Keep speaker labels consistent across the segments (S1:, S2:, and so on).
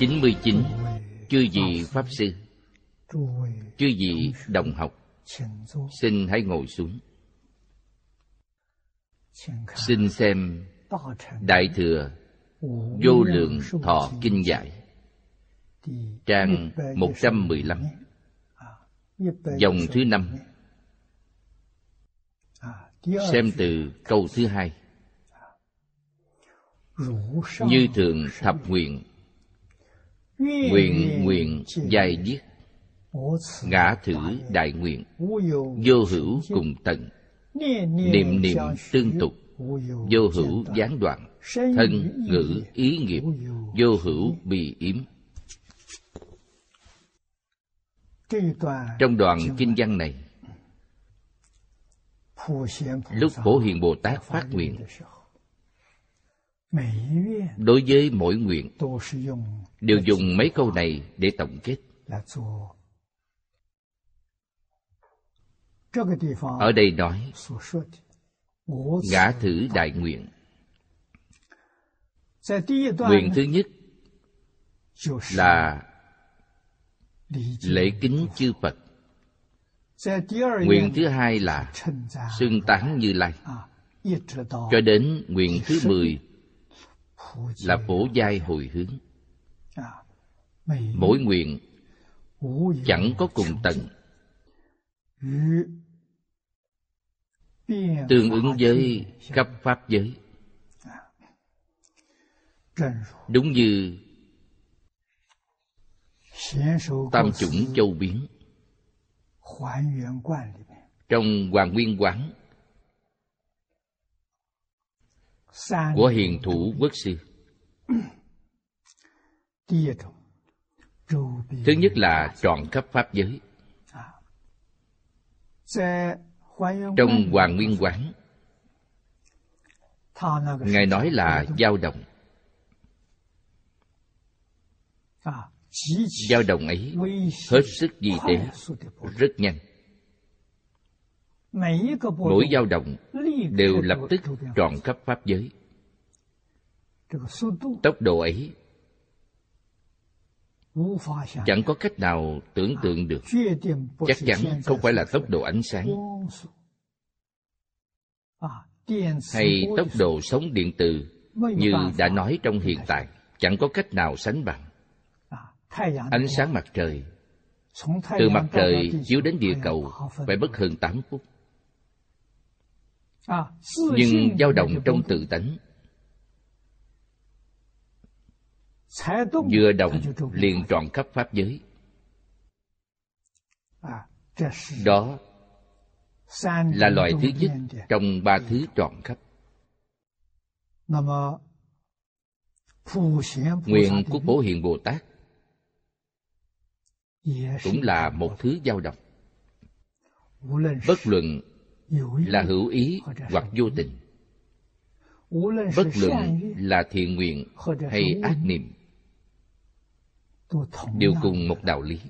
S1: 99. Chư vị Pháp Sư, chư vị đồng học, xin hãy ngồi xuống. Xin xem Đại Thừa Vô Lượng Thọ Kinh Giải, trang 115, dòng thứ 5. Xem từ câu thứ 2. Như thường thập nguyện, nguyện nguyện dài viết, ngã thử đại nguyện, vô hữu cùng tận, niệm niệm tương tục, vô hữu gián đoạn, thân ngữ ý nghiệp, vô hữu bì yếm. Trong đoạn kinh văn này, lúc Phổ Hiền Bồ Tát phát nguyện, đối với mỗi nguyện đều dùng mấy câu này để tổng kết. Ở đây nói ngã thử đại nguyện. Nguyện thứ nhất là lễ kính chư Phật. Nguyện thứ hai là xưng tán Như Lai. Cho đến nguyện thứ 10 là phổ giai hồi hướng. Mỗi nguyện chẳng có cùng tận, tương ứng với khắp pháp giới. Đúng như Tam Chủng Châu Biến trong Hoàn Nguyên Quán của Hiền Thủ Quốc Sư. Thứ nhất là trọn khắp pháp giới. Trong Hoàn Nguyên Quán, Ngài nói là dao động. Dao động ấy hết sức vi tế, rất nhanh. Mỗi dao động đều lập tức trọn khắp pháp giới. Tốc độ ấy chẳng có cách nào tưởng tượng được. Chắc chắn không phải là tốc độ ánh sáng hay tốc độ sóng điện từ như đã nói trong hiện tại, chẳng có cách nào sánh bằng. Ánh sáng mặt trời từ mặt trời chiếu đến địa cầu phải mất hơn 8 phút. Nhưng dao động trong tự tánh, vừa động liền trọn khắp pháp giới. Đó là loại thứ nhất trong 3 thứ trọn khắp. Nguyện của Phổ Hiền Bồ Tát cũng là một thứ dao động. Bất luận là hữu ý hoặc vô tình, bất luận là thiện nguyện hay ác niệm, đều cùng một đạo lý.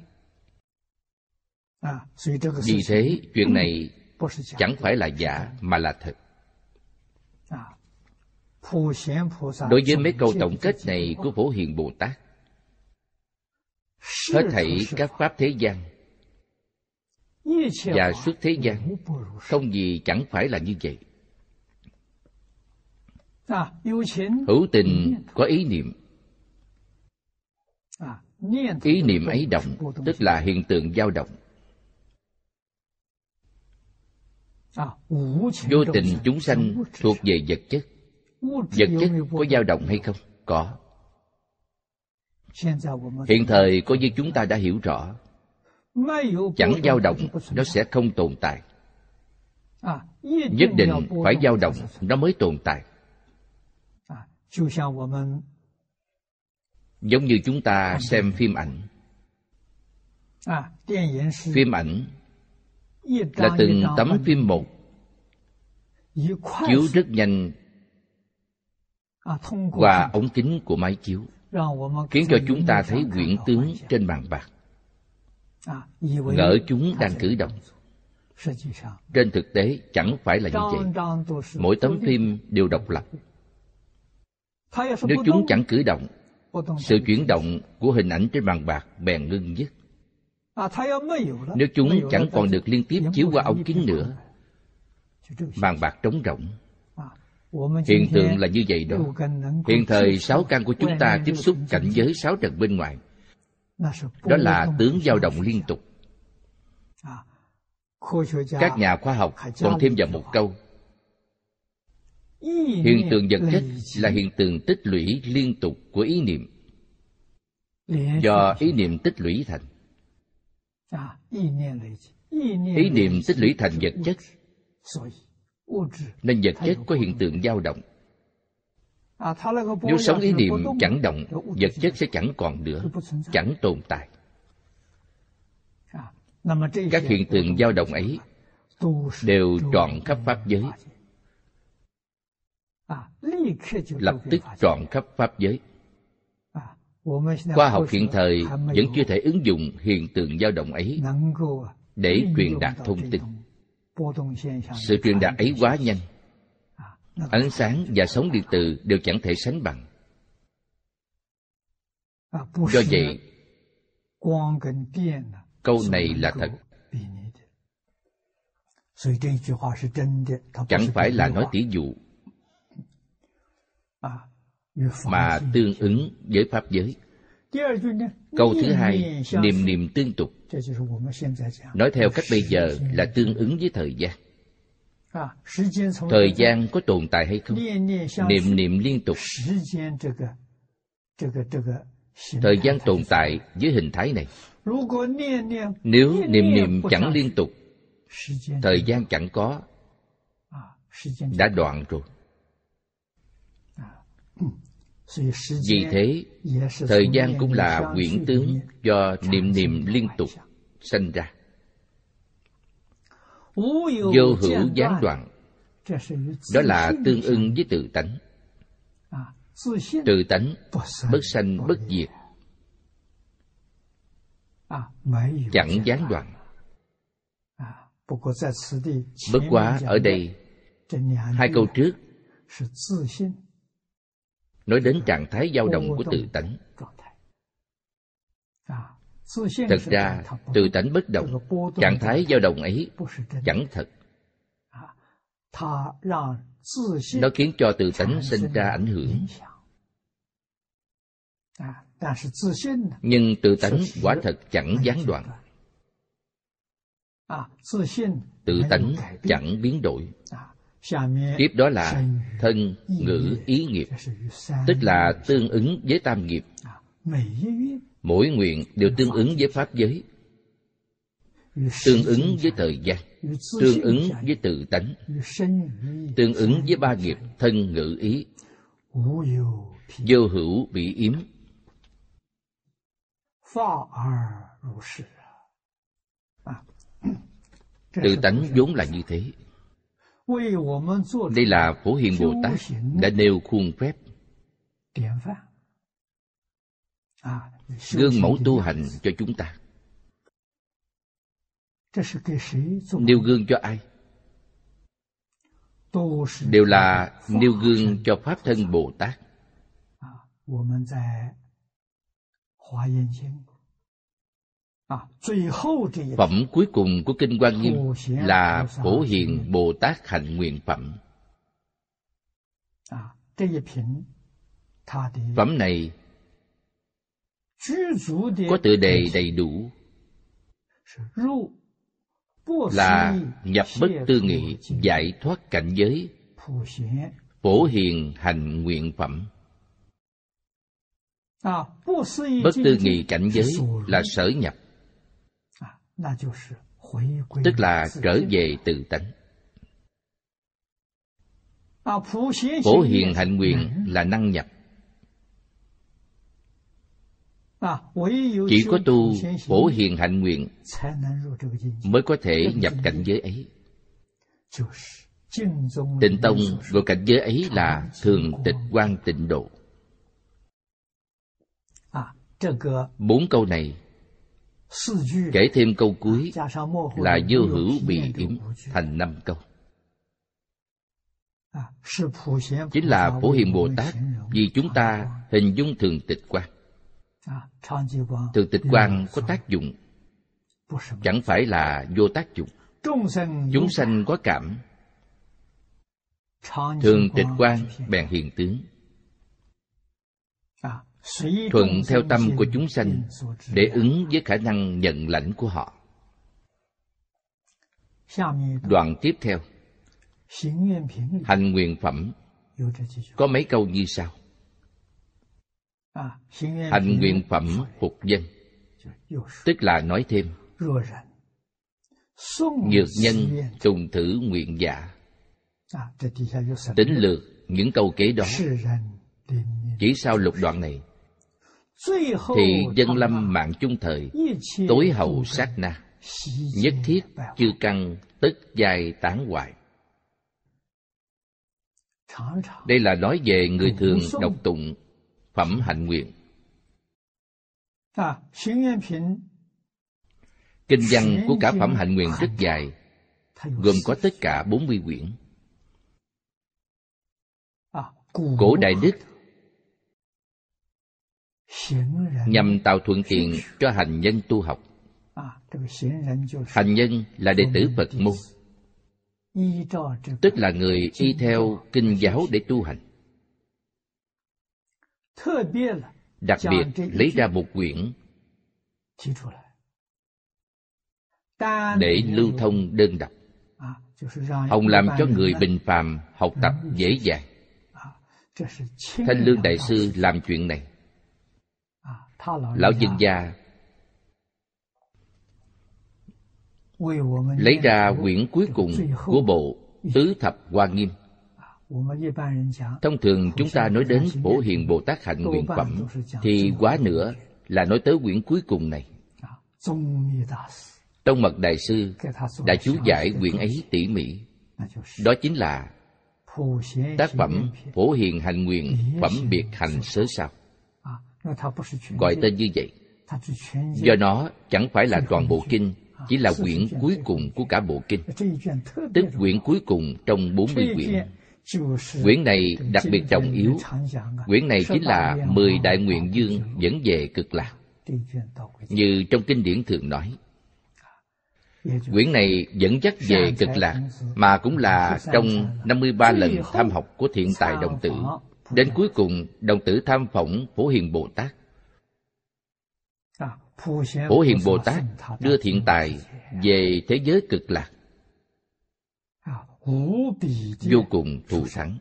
S1: Vì thế, chuyện này chẳng phải là giả mà là thật. Đối với mấy câu tổng kết này của Phổ Hiền Bồ Tát, hết thảy các pháp thế gian và suốt thế gian không gì chẳng phải là như vậy. Hữu tình có ý niệm. Ý niệm ấy động, tức là hiện tượng dao động. Vô tình chúng sanh thuộc về vật chất. Vật chất có dao động hay không? Có. Hiện thời coi như chúng ta đã hiểu rõ, chẳng dao động nó sẽ không tồn tại. Nhất định phải dao động nó mới tồn tại. Giống như chúng ta xem phim ảnh. Phim ảnh là từng tấm phim một, chiếu rất nhanh qua ống kính của máy chiếu, khiến cho chúng ta thấy huyễn tướng trên màn bạc, ngỡ chúng đang cử động. Trên thực tế chẳng phải là như vậy. Mỗi tấm phim đều độc lập. Nếu chúng chẳng cử động sự chuyển động của hình ảnh trên bàn bạc bèn ngưng dứt. Nếu chúng chẳng còn được liên tiếp chiếu qua ống kính nữa, bàn bạc trống rỗng. Hiện tượng là như vậy đó. Hiện thời 6 căn của chúng ta tiếp xúc cảnh giới 6 trần bên ngoài. Đó là tướng dao động liên tục. Các nhà khoa học còn thêm vào một câu: hiện tượng vật chất là hiện tượng tích lũy liên tục của ý niệm, do ý niệm tích lũy thành. Ý niệm tích lũy thành vật chất, nên vật chất có hiện tượng dao động. Nếu sống ý niệm chẳng động, vật chất sẽ chẳng còn nữa, chẳng tồn tại. Các hiện tượng dao động ấy đều trọn khắp pháp giới, lập tức trọn khắp pháp giới. Khoa học hiện thời vẫn chưa thể ứng dụng hiện tượng dao động ấy để truyền đạt thông tin. Sự truyền đạt ấy quá nhanh, ánh sáng và sóng điện từ đều chẳng thể sánh bằng. Do vậy, câu này là thật, chẳng phải là nói tỉ dụ, mà tương ứng với pháp giới. Câu thứ hai, niệm niệm tương tục, nói theo cách bây giờ là tương ứng với thời gian. Thời gian có tồn tại hay không? Niệm niệm liên tục. Thời gian tồn tại với hình thái này. Nếu niệm niệm chẳng liên tục, thời gian chẳng có, đã đoạn rồi. Vì thế, thời gian cũng là quyển tướng do niệm niệm liên tục sanh ra. Vô hữu gián đoạn, đó là tương ưng với tự tánh. Tự tánh bất sanh bất diệt, chẳng gián đoạn. Bất quá ở đây, hai câu trước nói đến trạng thái dao động của tự tánh. Thật ra, tự tánh bất động, trạng thái dao động ấy chẳng thật. Nó khiến cho tự tánh sinh ra ảnh hưởng. Nhưng tự tánh quả thật chẳng gián đoạn. Tự tánh chẳng biến đổi. Tiếp đó là thân, ngữ, ý nghiệp, tức là tương ứng với tam nghiệp. Mỗi nguyện đều tương ứng với pháp giới, tương ứng với thời gian, tương ứng với tự tánh, tương ứng với ba nghiệp thân, ngữ, ý. Vô hữu bị yếm. Tự tánh vốn là như thế. Đây là Phổ Hiền Bồ Tát đã nêu khuôn phép, gương mẫu tu hành cho chúng ta. Nêu gương cho ai? Đều là nêu gương cho Pháp Thân Bồ Tát. Phẩm cuối cùng của Kinh Quan Nghiêm là Phổ Hiền Bồ Tát Hạnh Nguyện Phẩm. Phẩm này có tựa đề đầy đủ là nhập bất tư nghị, giải thoát cảnh giới, Phổ Hiền Hạnh Nguyện Phẩm. Bất tư nghị cảnh giới là sở nhập, tức là trở về tự tánh. Phổ Hiền Hạnh Nguyện là năng nhập. Chỉ có tu Phổ Hiền Hạnh Nguyện mới có thể nhập cảnh giới ấy. Tịnh Tông gọi cảnh giới ấy là Thường Tịch Quang Tịnh Độ. 4 câu này kể thêm câu cuối là vô hữu bị yếm thành 5 câu. chính là Phổ Hiền Bồ Tát vì chúng ta hình dung thường tịch quang. Thường tịch quang có tác dụng, chẳng phải là vô tác dụng. Chúng sanh có cảm, thường tịch quang bèn hiện tướng. Thuận theo tâm của chúng sanh để ứng với khả năng nhận lãnh của họ. Đoạn tiếp theo, hành nguyện phẩm có mấy câu như sau. Hành nguyện phẩm phục dân, tức là nói thêm: nhược nhân tùng thử nguyện giả. Tính lược những câu kế đó, chỉ sau lục đoạn này thì dân lâm mạng chung thời, tối hậu sát na, nhất thiết chư căn tất giai tán hoại. Đây là nói về người thường đọc tụng phẩm hạnh nguyện. Kinh văn của cả phẩm hạnh nguyện rất dài, gồm có tất cả 40 quyển. Cổ Đại Đức nhằm tạo thuận tiện cho hành nhân tu học. Hành nhân là đệ tử Phật môn, tức là người y theo kinh giáo để tu hành. Đặc biệt lấy ra một quyển để lưu thông đơn độc, hòng làm cho người bình phàm học tập dễ dàng. Thanh Lương Đại Sư làm chuyện này. Lão Nhân Gia lấy ra quyển cuối cùng của bộ Tứ Thập Hoa Nghiêm. Thông thường chúng ta nói đến Phổ Hiền Bồ Tát hạnh nguyện phẩm thì quá nữa là nói tới quyển cuối cùng này. Tông Mật Đại Sư đã chú giải quyển ấy tỉ mỉ. Đó chính là tác phẩm Phổ Hiền Hạnh Nguyện Phẩm Biệt Hành Sớ Sao. Gọi tên như vậy do nó chẳng phải là toàn bộ kinh, chỉ là quyển cuối cùng của cả bộ kinh, tức quyển cuối cùng trong 40 quyển. Quyển này đặc biệt trọng yếu. Quyển này chính là 10 đại nguyện dương dẫn về cực lạc. Như trong kinh điển thường nói, quyển này dẫn dắt về cực lạc, mà cũng là trong 53 lần tham học của Thiện Tài Đồng Tử. Đến cuối cùng, Đồng Tử tham phỏng Phổ Hiền Bồ Tát. Phổ Hiền Bồ Tát đưa Thiện Tài về thế giới cực lạc, vô cùng thù thắng.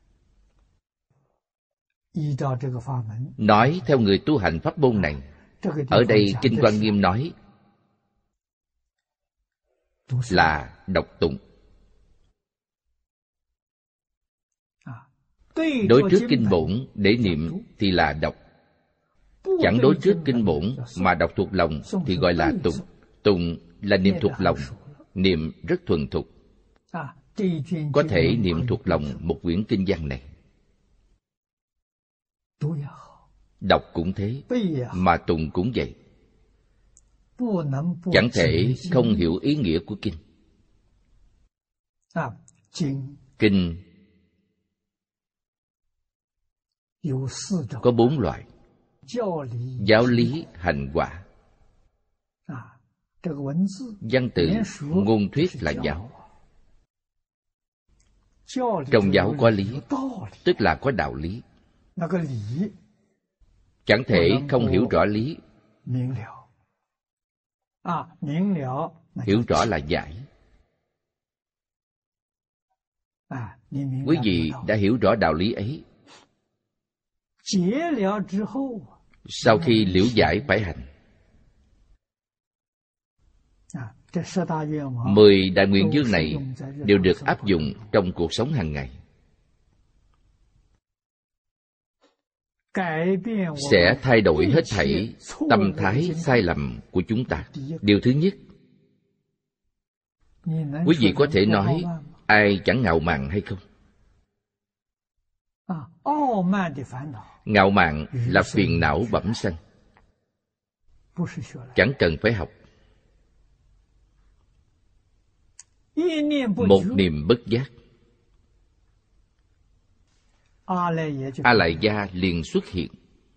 S1: Nói theo người tu hành pháp môn này, ở đây Kinh Quan Nghiêm nói là đọc tụng. Đối trước kinh bổn để niệm thì là đọc. Chẳng đối trước kinh bổn mà đọc thuộc lòng thì gọi là tụng. Tụng là niệm thuộc lòng, niệm rất thuần thục. Có thể niệm thuộc lòng một quyển kinh văn này. Đọc cũng thế, mà tụng cũng vậy. Chẳng thể không hiểu ý nghĩa của kinh. Kinh có 4 loại: giáo lý, hành quả. Văn tự, ngôn thuyết là giáo. Trong giáo có lý, tức là có đạo lý. Chẳng thể không hiểu rõ lý. Hiểu rõ là giải. Quý vị đã hiểu rõ đạo lý ấy, sau khi liễu giải phải hành. 10 đại nguyện dương này đều được áp dụng trong cuộc sống hàng ngày, sẽ thay đổi hết thảy tâm thái sai lầm của chúng ta. Điều thứ nhất, quý vị có thể nói ai chẳng ngạo mạn hay không? Ngạo mạn là phiền não bẩm sanh, chẳng cần phải học. Một niệm bất giác A Lại Gia liền xuất hiện.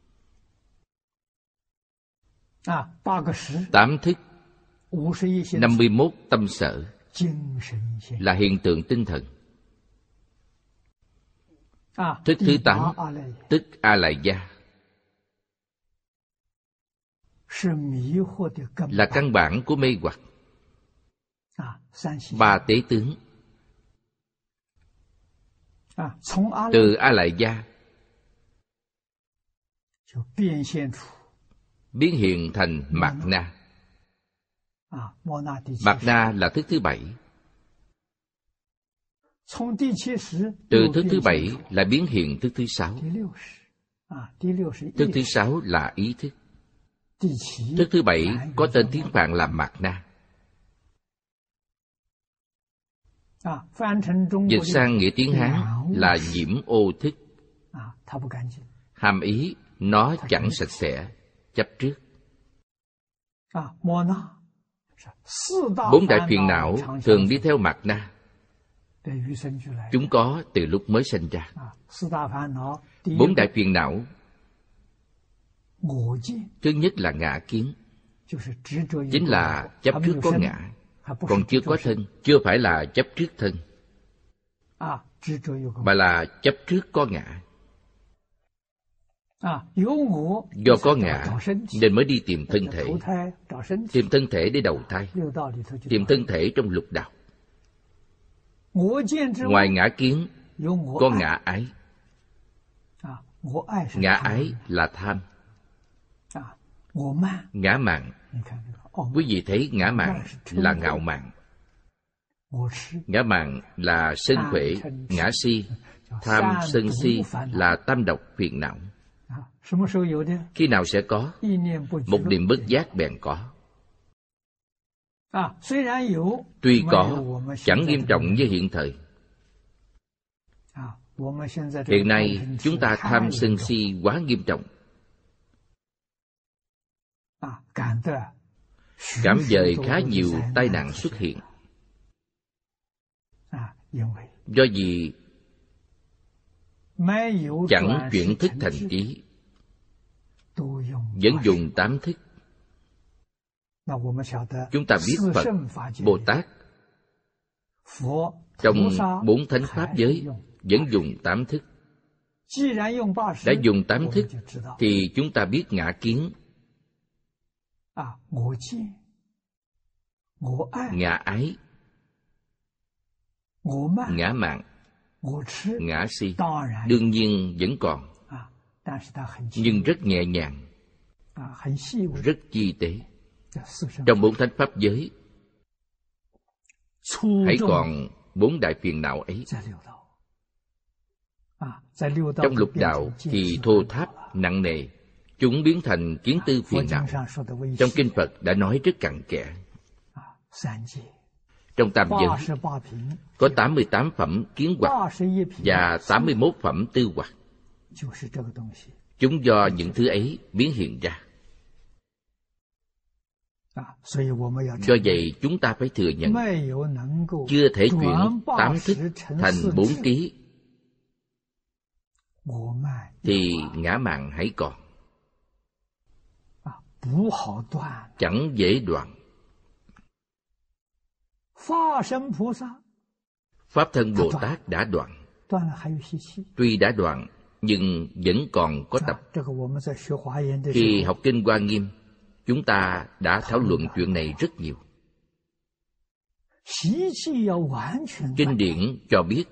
S1: 8 thức, 51 tâm sở là hiện tượng tinh thần. Thức thứ 8, tức A Lại Gia, là căn bản của mê hoặc. 3 tế tướng. Từ A Lại Gia biến hiện thành Mạt Na. Mạt Na là thức thứ 7. Từ thức thứ 7 lại biến hiện thức thứ 6. Thức thứ 6 là ý thức. Thức thứ 7 có tên tiếng Phạn là Mạt Na. Dịch sang nghĩa tiếng Hán là nhiễm ô thức. Hàm ý nó chẳng sạch sẽ, chấp trước. 4 đại phiền não thường đi theo Mạt Na. Chúng có từ lúc mới sinh ra. 4 đại phiền não, thứ nhất là ngã kiến, chính là chấp trước có ngã, còn chưa có thân. Chưa phải là chấp trước thân, mà là chấp trước có ngã. Do có ngã nên mới đi tìm thân thể. Tìm thân thể để đầu thai, tìm thân thể trong lục đạo. Ngoài ngã kiến có ngã ái. Ngã ái là tham. Ngã mạn, quý vị thấy ngã mạn là ngạo mạn. Ngã mạn là sân khỏe. Ngã si, tham sân si là tam độc phiền não. Khi nào sẽ có? Một niệm bất giác bèn có. Tuy có, chẳng nghiêm trọng như hiện thời. Hiện nay chúng ta tham sân si quá nghiêm trọng. Cảm dời khá nhiều tai nạn xuất hiện. Do gì chẳng chuyển thức thành trí, vẫn dùng 8 thức. Chúng ta biết Phật, Bồ Tát trong 4 thánh pháp giới vẫn dùng 8 thức. Đã dùng 8 thức thì chúng ta biết ngã kiến, ngã ái, ngã mạn, ngã si. Đương nhiên vẫn còn, nhưng rất nhẹ nhàng, rất chi tế. Trong 4 thánh pháp giới hãy còn 4 đại phiền não ấy. Trong lục đạo thì thô tháp nặng nề, chúng biến thành kiến tư phiền não. Trong kinh Phật đã nói rất cặn kẽ. Trong tam giới có 88 phẩm kiến hoặc và 81 phẩm tư hoặc. Chúng do những thứ ấy biến hiện ra. Do vậy chúng ta phải thừa nhận, chưa thể chuyển 8 thức thành 4 trí thì ngã mạn hãy còn, chẳng dễ đoạn. Pháp thân Bồ Tát đã đoạn. Tuy đã đoạn nhưng vẫn còn có tập. Khi học kinh Hoa Nghiêm, chúng ta đã thảo luận chuyện này rất nhiều. Kinh điển cho biết,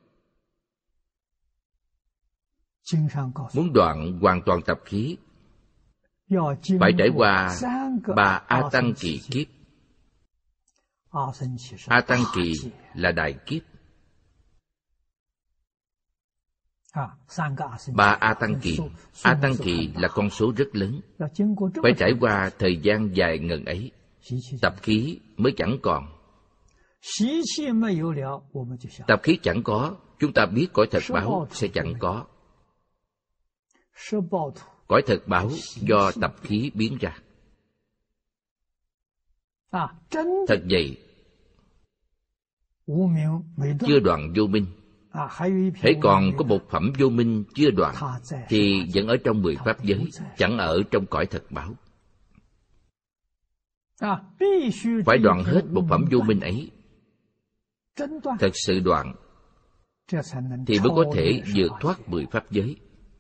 S1: muốn đoạn hoàn toàn tập khí, phải trải qua 3 A Tăng kỳ kiếp. A Tăng kỳ là đại kiếp. 3 A Tăng kỳ. A Tăng kỳ là con số rất lớn. Phải trải qua thời gian dài ngần ấy, tập khí mới chẳng còn. Tập khí chẳng có, chúng ta biết cõi thật báo sẽ chẳng có. Cõi thật báo do tập khí biến ra. Thật vậy, chưa đoạn vô minh, Hễ còn có một phẩm vô minh chưa đoạn thì vẫn ở trong 10 pháp giới, chẳng ở trong cõi thật báo. Phải đoạn hết một phẩm vô minh ấy, thật sự đoạn, thì mới có thể vượt thoát 10 pháp giới,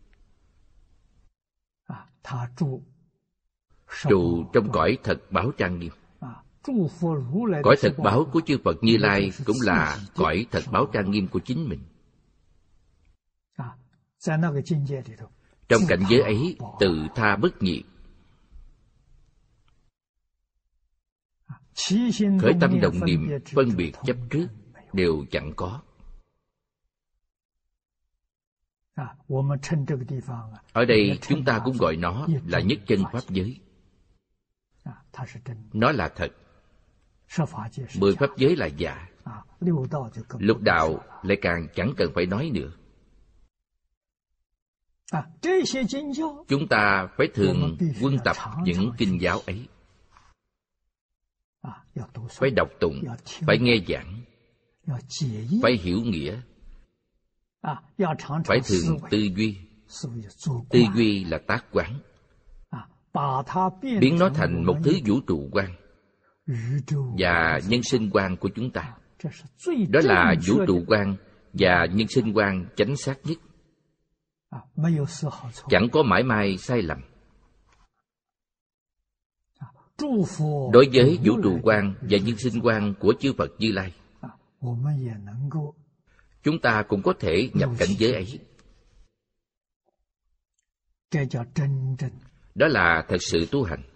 S1: trụ trong cõi thật báo trang nghiêm. Cõi thật báo của chư Phật Như Lai cũng là cõi thật báo trang nghiêm của chính mình. Trong cảnh giới ấy, tự tha bất nhị, khởi tâm động niệm phân biệt chấp trước đều chẳng có. Ở đây chúng ta cũng gọi nó là nhất chân pháp giới. Nó là thật. 10 pháp giới là giả. Lục đạo lại càng chẳng cần phải nói nữa. Chúng ta phải thường quân tập những kinh giáo ấy, phải đọc tụng, phải nghe giảng, phải hiểu nghĩa, phải thường tư duy. Tư duy là tác quán, biến nó thành một thứ vũ trụ quan và nhân sinh quan của chúng ta. Đó là vũ trụ quan và nhân sinh quan chánh xác nhất, chẳng có mãi may sai lầm. Đối với vũ trụ quan và nhân sinh quan của chư Phật Như Lai, chúng ta cũng có thể nhập cảnh giới ấy. Đó là thật sự tu hành.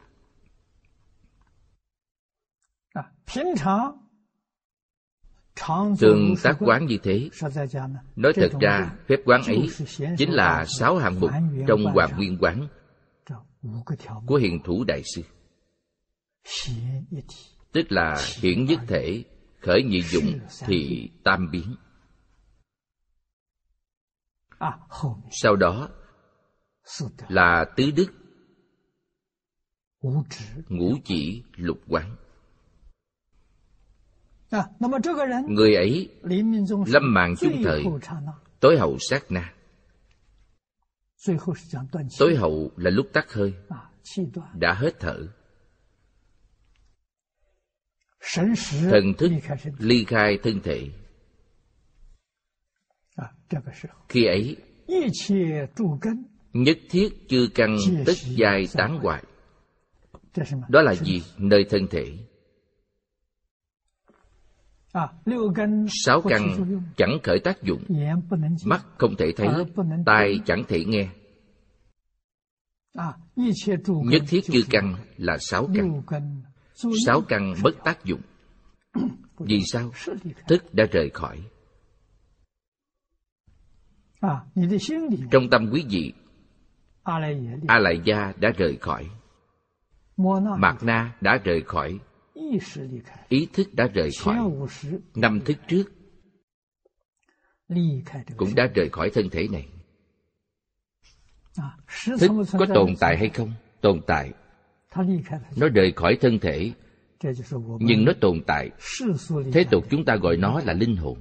S1: Thường tác quán như thế. Nói thật ra, phép quán ấy chính là 6 hạng mục trong Hoàng Nguyên Quán của Hiền Thủ Đại Sư. Tức là hiển nhất thể, khởi nhị dụng thì tam biến. Sau đó là tứ đức, ngũ chỉ, lục quán. Người ấy lâm mạng chung thời, tối hậu sát na. Tối hậu là lúc tắt hơi, đã hết thở. Thần thức ly khai thân thể. Khi ấy, nhất thiết chư căn tất giai tán hoại. Đó là gì? Nơi thân thể. 6 căn chẳng khởi tác dụng. Mắt không thể thấy, tai chẳng thể nghe. Nhất thiết chư căn là 6 căn. 6 căn bất tác dụng. Vì sao? Thức đã rời khỏi. Trong tâm quý vị, A Lại Gia đã rời khỏi, Mạt Na đã rời khỏi, ý thức đã rời khỏi, 5 thức trước cũng đã rời khỏi thân thể này. Thức có tồn tại hay không? Tồn tại. Nó rời khỏi thân thể, nhưng nó tồn tại. Thế tục chúng ta gọi nó là linh hồn.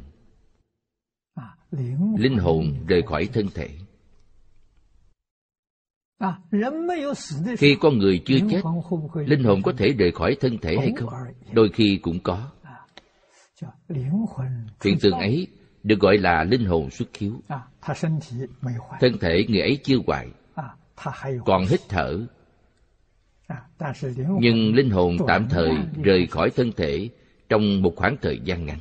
S1: Linh hồn rời khỏi thân thể. Khi con người chưa chết, linh hồn có thể rời khỏi thân thể hay không? Đôi khi cũng có. Hiện tượng ấy được gọi là linh hồn xuất khiếu. Thân thể người ấy chưa hoại, còn hít thở, nhưng linh hồn tạm thời rời khỏi thân thể trong một khoảng thời gian ngắn,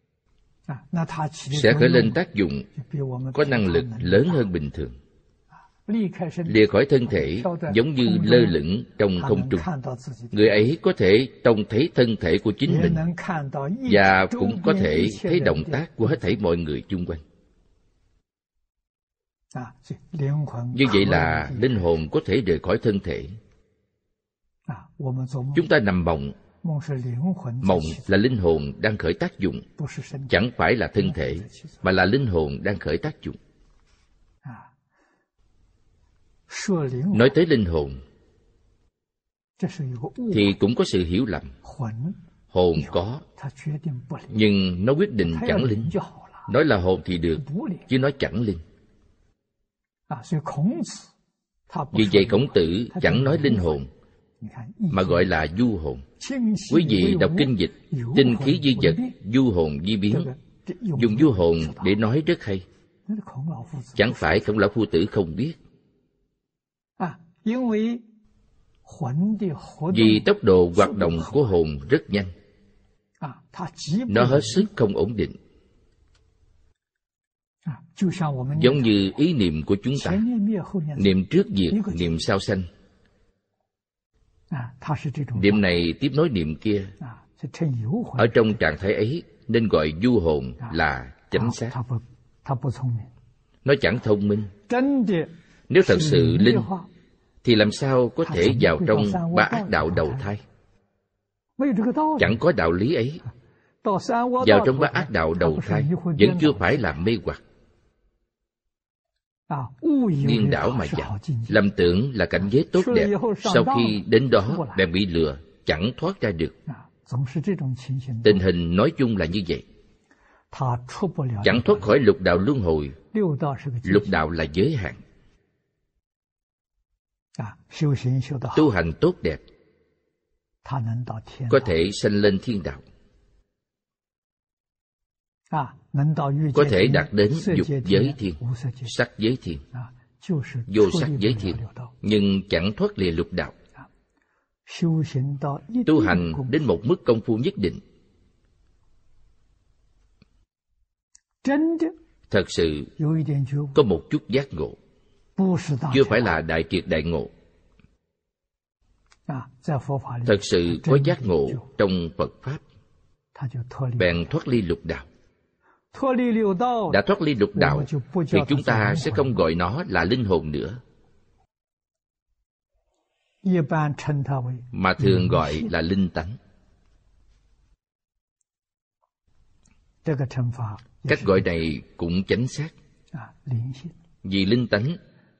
S1: sẽ khởi lên tác dụng có năng lực lớn hơn bình thường. Lìa khỏi thân thể giống như lơ lửng trong không trung. Người ấy có thể trông thấy thân thể của chính mình, và cũng có thể thấy động tác của hết thảy mọi người chung quanh. Như vậy là linh hồn có thể rời khỏi thân thể. Chúng ta nằm mộng. Mộng là linh hồn đang khởi tác dụng, chẳng phải là thân thể, mà là linh hồn đang khởi tác dụng. Nói tới linh hồn thì cũng có sự hiểu lầm. Hồn có, nhưng nó quyết định chẳng linh. Nói là hồn thì được, chứ nói chẳng linh. Vì vậy Khổng Tử chẳng nói linh hồn, mà gọi là du hồn. Quý vị đọc kinh dịch tinh khí di vật, du hồn di biến, dùng du hồn để nói rất hay. Chẳng phải Khổng lão phu tử không biết. Vì tốc độ hoạt động của hồn rất nhanh, nó hết sức không ổn định. Giống như ý niệm của chúng ta, niệm trước diệt, niệm sau sanh. Niệm này tiếp nối niệm kia. Ở trong trạng thái ấy nên gọi du hồn là chánh xác. Nó chẳng thông minh. Nếu thật sự linh thì làm sao có thể vào trong ba ác đạo đầu thai? Chẳng có đạo lý ấy. Vào trong ba ác đạo đầu thai vẫn chưa phải là mê hoặc. Điên đảo mà chạy, lầm tưởng là cảnh giới tốt đẹp, sau khi đến đó bèn bị lừa, chẳng thoát ra được. Tình hình nói chung là như vậy. Chẳng thoát khỏi lục đạo luân hồi. Lục đạo là giới hạn. Tu hành tốt đẹp có thể sanh lên thiên đạo, có thể đạt đến dục giới thiên, sắc giới thiên, vô sắc giới thiên, nhưng chẳng thoát lìa lục đạo. Tu hành đến một mức công phu nhất định, thật sự có một chút giác ngộ, chưa phải là đại triệt đại ngộ. Thật sự có giác ngộ trong Phật Pháp, bèn thoát ly lục đạo. Đã thoát ly lục đạo thì chúng ta sẽ không gọi nó là linh hồn nữa, mà thường gọi là linh tánh. Cách gọi này cũng chính xác. Vì linh tánh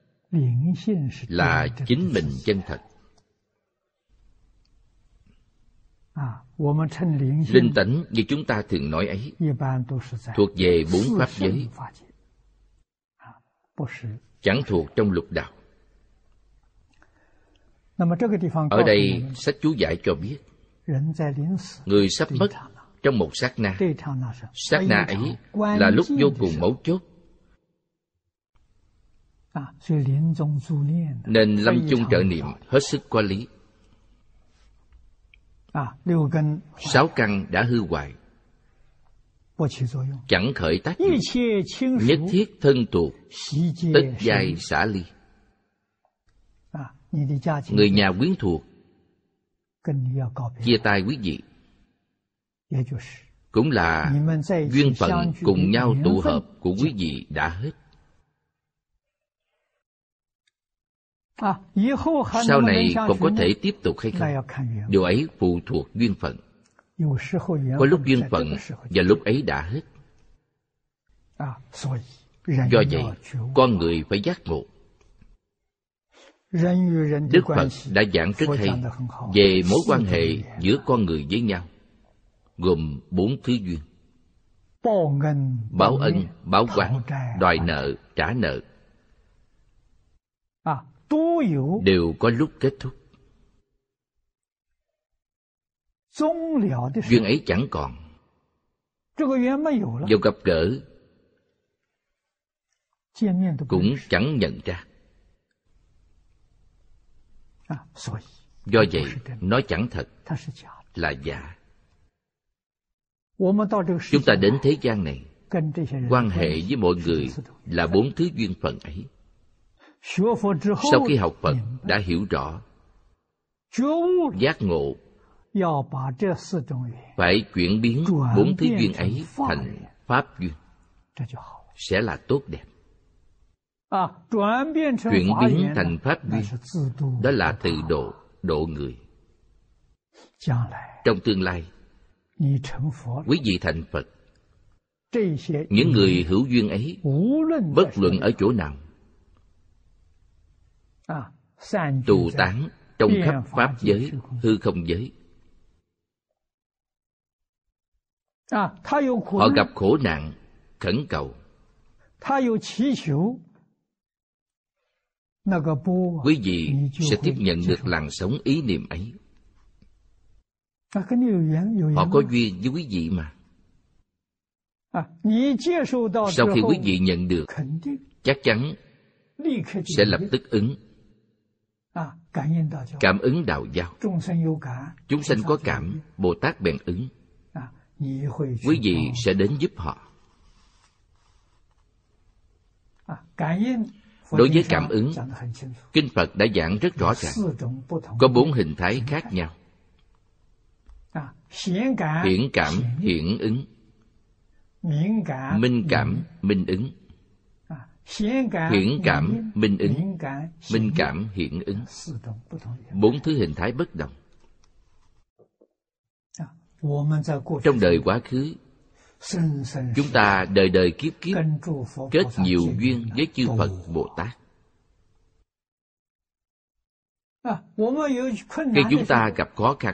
S1: là chính mình chân thật. Linh tánh như chúng ta thường nói ấy thuộc về bốn pháp giới, chẳng thuộc trong lục đạo. Ở đây sách chú giải cho biết, người sắp mất trong một sát na. Sát na ấy là lúc vô cùng mấu chốt, nên lâm chung trợ niệm hết sức có lý. 6 căn đã hư hoại, chẳng khởi tác dụng, nhất thiết thân tuột, tất giai xả ly. Người nhà quyến thuộc chia tay quý vị, cũng là duyên phận cùng nhau tụ hợp của quý vị đã hết. Sau này còn có thể tiếp tục hay không? Điều ấy phụ thuộc duyên phận. Có lúc duyên phận và lúc ấy đã hết. Do vậy, con người phải giác ngộ. Đức Phật đã giảng rất hay về mối quan hệ giữa con người với nhau, gồm 4 thứ duyên: báo ân, báo oán, đòi nợ, trả nợ. Đều có lúc kết thúc. Duyên ấy chẳng còn, dù gặp gỡ cũng chẳng nhận ra. Do vậy, nói chẳng thật, là giả. Chúng ta đến thế gian này, quan hệ với mọi người là 4 thứ duyên phận ấy. Sau khi học Phật đã hiểu rõ, giác ngộ, phải chuyển biến 4 thứ duyên ấy thành pháp duyên, sẽ là tốt đẹp. Chuyển biến thành pháp duyên, đó là tự độ, độ người. Trong tương lai, quý vị thành Phật, những người hữu duyên ấy, bất luận ở chỗ nào, tù tán trong khắp pháp giới, hư không giới. Họ gặp khổ nạn, khẩn cầu. Quý vị sẽ tiếp nhận được làn sóng ý niệm ấy. Họ có duyên với quý vị mà. Sau khi quý vị nhận được, chắc chắn sẽ lập tức ứng. Cảm ứng đạo giao. Chúng sanh có cảm, Bồ Tát bèn ứng. Quý vị sẽ đến giúp họ. Đối với cảm ứng, Kinh Phật đã giảng rất rõ ràng. Có 4 hình thái khác nhau. Hiển cảm, hiển ứng. Minh cảm, minh ứng. Hiển cảm, minh ứng. Minh cảm, hiển ứng. 4 thứ hình thái bất đồng. Trong đời quá khứ, chúng ta đời đời kiếp kiếp kết nhiều duyên với chư Phật Bồ Tát. Khi chúng ta gặp khó khăn,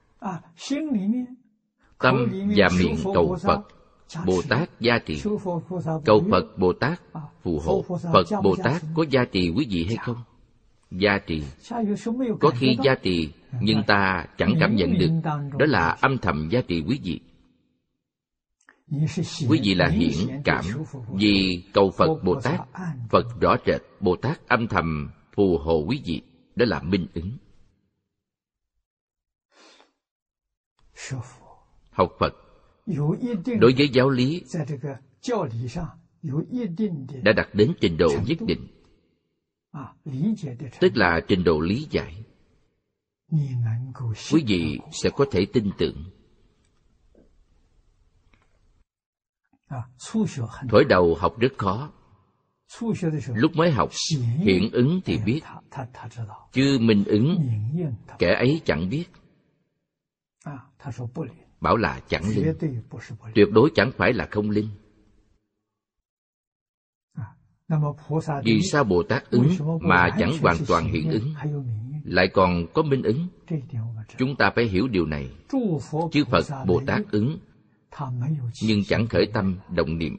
S1: tâm và miệng cầu Phật Bồ Tát gia trì. Cầu Phật Bồ Tát phù hộ. Phật Bồ Tát có gia trì quý vị hay không? Gia trì. Có khi gia trì nhưng ta chẳng cảm nhận được. Đó là âm thầm gia trì quý vị. Quý vị là hiển cảm. Vì cầu Phật Bồ Tát, Phật rõ rệt, Bồ Tát âm thầm phù hộ quý vị. Đó là minh ứng. Học Phật đối với giáo lý đã đạt đến trình độ nhất định, tức là trình độ lý giải. Quý vị sẽ có thể tin tưởng. Thổi đầu học rất khó. Lúc mới học, hiện ứng thì biết, chứ minh ứng, kẻ ấy chẳng biết. Bảo là chẳng linh. Tuyệt đối chẳng phải là không linh. Vì sao Bồ Tát ứng mà chẳng hoàn toàn hiện ứng, lại còn có minh ứng? Chúng ta phải hiểu điều này. Chư Phật Bồ Tát ứng, nhưng chẳng khởi tâm động niệm,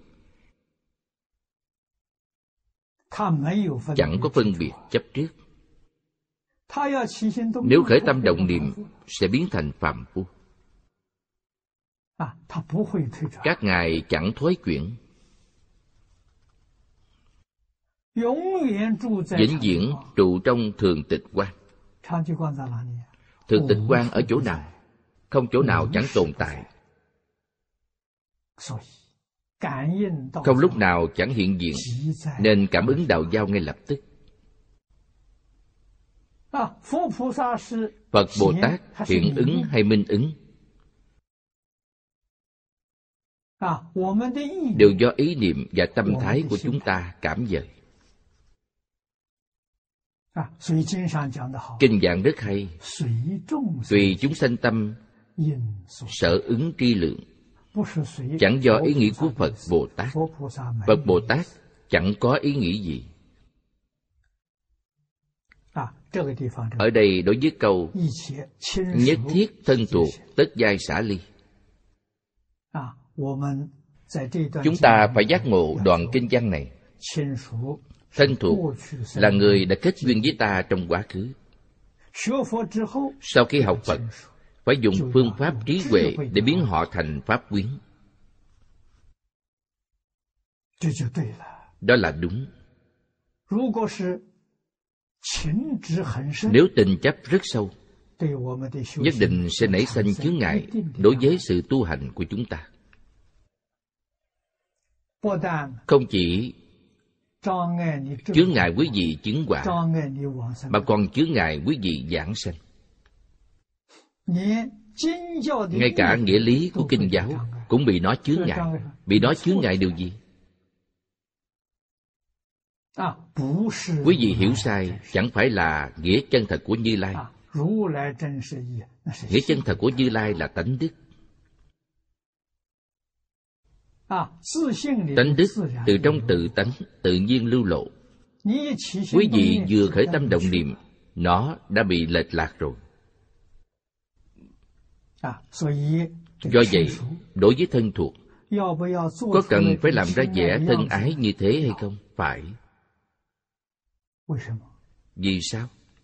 S1: chẳng có phân biệt chấp trước. Nếu khởi tâm động niệm sẽ biến thành phàm phu. Các ngài chẳng thoái chuyển, vĩnh viễn trụ trong thường tịch quan. Thường tịch quan ở chỗ nào? Không chỗ nào chẳng tồn tại, không lúc nào chẳng hiện diện, nên cảm ứng đạo giao ngay lập tức. Phật Bồ Tát hiện ứng hay minh ứng đều do ý niệm và tâm thái của chúng ta cảm dời. Kinh giảng rất hay. Tùy chúng sanh tâm, sở ứng tri lượng. Chẳng do ý nghĩ của Phật Bồ Tát. Phật Bồ Tát chẳng có ý nghĩ gì. Ở đây đối với câu nhất thiết thân thuộc tất giai xả ly, chúng ta phải giác ngộ đoạn kinh văn này. Thân thuộc là người đã kết duyên với ta trong quá khứ. Sau khi học Phật, phải dùng phương pháp trí huệ để biến họ thành pháp quyến. Đó là đúng. Nếu tình chấp rất sâu, nhất định sẽ nảy sinh chướng ngại đối với sự tu hành của chúng ta. Không chỉ chướng ngại quý vị chứng quả, mà còn chướng ngại quý vị giảng sanh. Ngay cả nghĩa lý của kinh giáo cũng bị nó chướng ngại. Bị nó chướng ngại điều gì? Quý vị hiểu sai, chẳng phải là nghĩa chân thật của Như Lai. Nghĩa chân thật của Như Lai là tánh đức. Tánh đức từ trong tự tánh tự nhiên lưu lộ. Quý vị vừa khởi tâm động niệm, nó đã bị lệch lạc rồi. Do vậy, đối với thân thuộc, Có cần phải làm ra vẻ thân ái như thế hay không? Phải. Vì sao?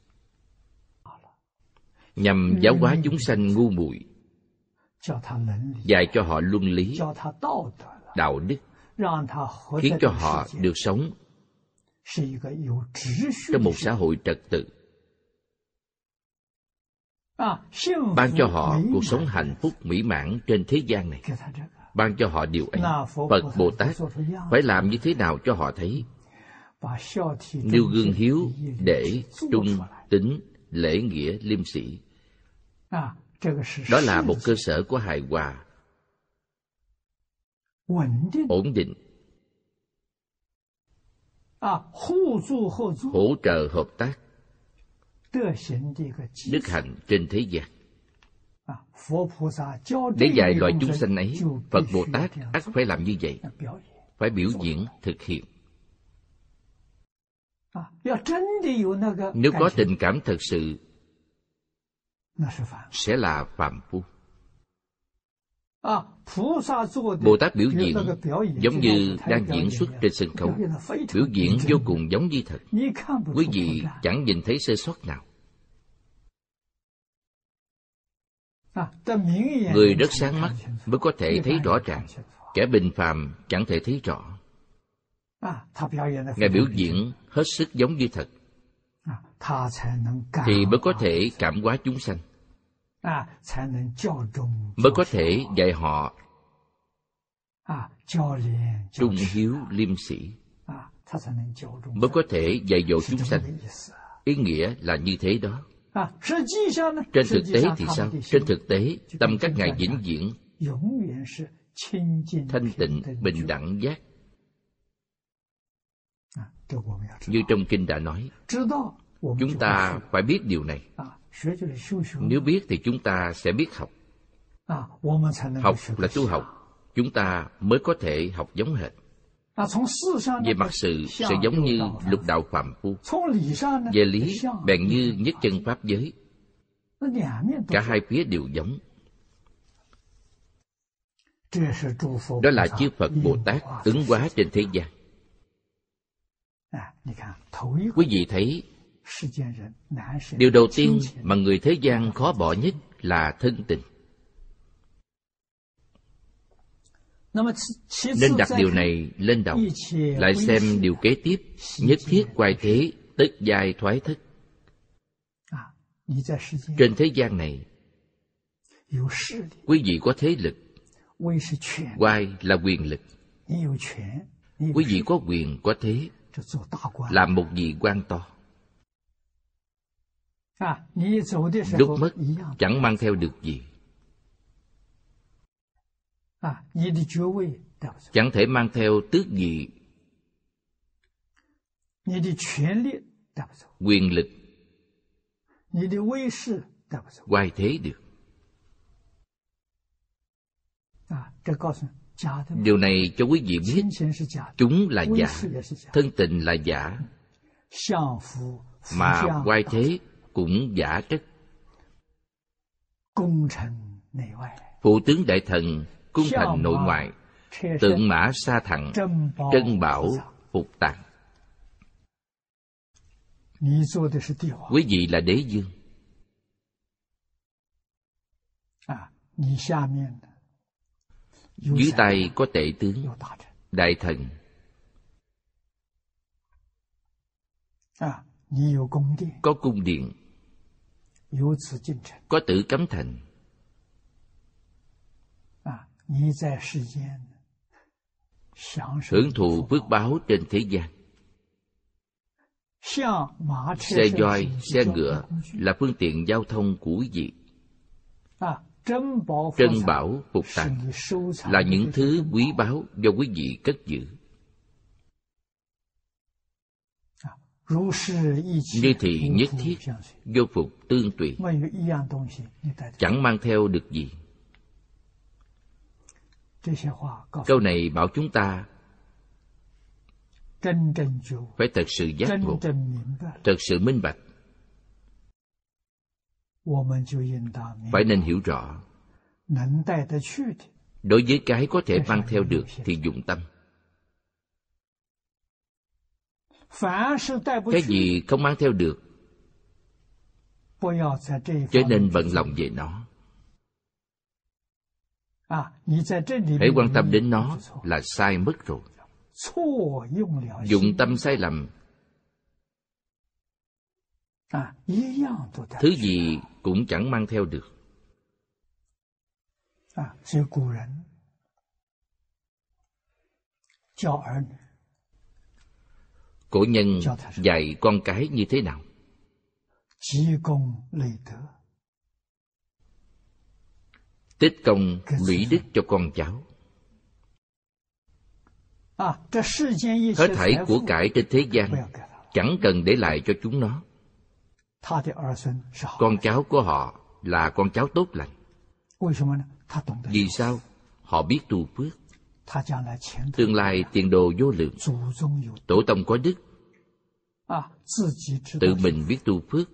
S1: Nhằm giáo hóa chúng sanh ngu muội, dạy cho họ luân lý, đạo đức, khiến cho họ được sống trong một xã hội trật tự, ban cho họ cuộc sống hạnh phúc mỹ mãn trên thế gian này. Ban cho họ điều ấy. Phật Bồ Tát phải làm như thế nào cho họ thấy? Nêu gương hiếu, để, trung, tín, lễ nghĩa, liêm sĩ. Đó là một cơ sở của hài hòa, ổn định, hỗ trợ hợp tác, đức hạnh trên thế gian. Để dạy loài chúng sanh ấy, Phật Bồ Tát ắt phải làm như vậy, phải biểu diễn, thực hiện. Nếu có tình cảm thật sự, sẽ là phàm phu. Bồ Tát biểu diễn giống như đang diễn xuất trên sân khấu, biểu diễn vô cùng giống như thật. Quý vị chẳng nhìn thấy sơ suất nào. Người rất sáng mắt mới có thể thấy rõ ràng, kẻ bình phàm chẳng thể thấy rõ. Ngài biểu diễn hết sức giống như thật, thì mới có thể cảm hóa chúng sanh, mới có thể dạy họ trung hiếu liêm sĩ, mới có thể dạy dỗ chúng sanh. Ý nghĩa là như thế đó. Trên thực tế thì sao? Trên thực tế, tâm các ngài vĩnh viễn thanh tịnh, bình đẳng giác. Như trong kinh đã nói, chúng ta phải biết điều này. Nếu biết thì chúng ta sẽ biết học. Học là tu học, chúng ta mới có thể học giống hệt. Về mặt sự sẽ giống như lục đạo phàm phu, về lý bèn như nhất chân pháp giới. Cả hai phía đều giống. Đó là chư Phật Bồ Tát ứng hóa trên thế gian. Quý vị thấy, điều đầu tiên mà người thế gian khó bỏ nhất là thân tình. Nên đặt điều này lên đầu, lại xem điều kế tiếp: nhất thiết quay thế, tất giai thoái thất. Trên thế gian này, quý vị có thế lực. Quay là quyền lực. Quý vị có quyền, có thế, làm một vị quan to. Lúc mất chẳng mang theo được gì, chẳng thể mang theo tước vị, quyền lực, quay thế được. Điều này cho quý vị biết, chúng là giả, thân tình là giả, mà quay thế cũng giả trất. Phụ tướng đại thần, cung thành nội ngoại, tượng mã sa thẳng, trân bảo phục tàng. Quý vị là đế vương. Dưới tay có tể tướng, đại thần. Có cung điện, có tử cấm thành. Hưởng thụ phước báo trên thế gian. Xe voi, xe ngựa là phương tiện giao thông của quý vị. Trân bảo phục tàng là những thứ quý báu do quý vị cất giữ. Như thì nhất thiết, vô phục tương tùy, chẳng mang theo được gì. Câu này bảo chúng ta phải thật sự giác ngộ, thật sự minh bạch. Phải nên hiểu rõ, Đối với cái có thể mang theo được thì dụng tâm. Cái gì không mang theo được, cho nên bận lòng về nó. Hãy quan tâm đến nó là sai mất rồi. Dụng tâm sai lầm, thứ gì cũng chẳng mang theo được. Cổ nhân dạy con cái như thế nào? Tích công lũy đức cho con cháu. Hết thảy của cải trên thế gian chẳng cần để lại cho chúng nó. Con cháu của họ là con cháu tốt lành. Vì sao? Họ biết tu phước. Tương lai tiền đồ vô lượng. Tổ tông có đức, tự mình biết tu phước.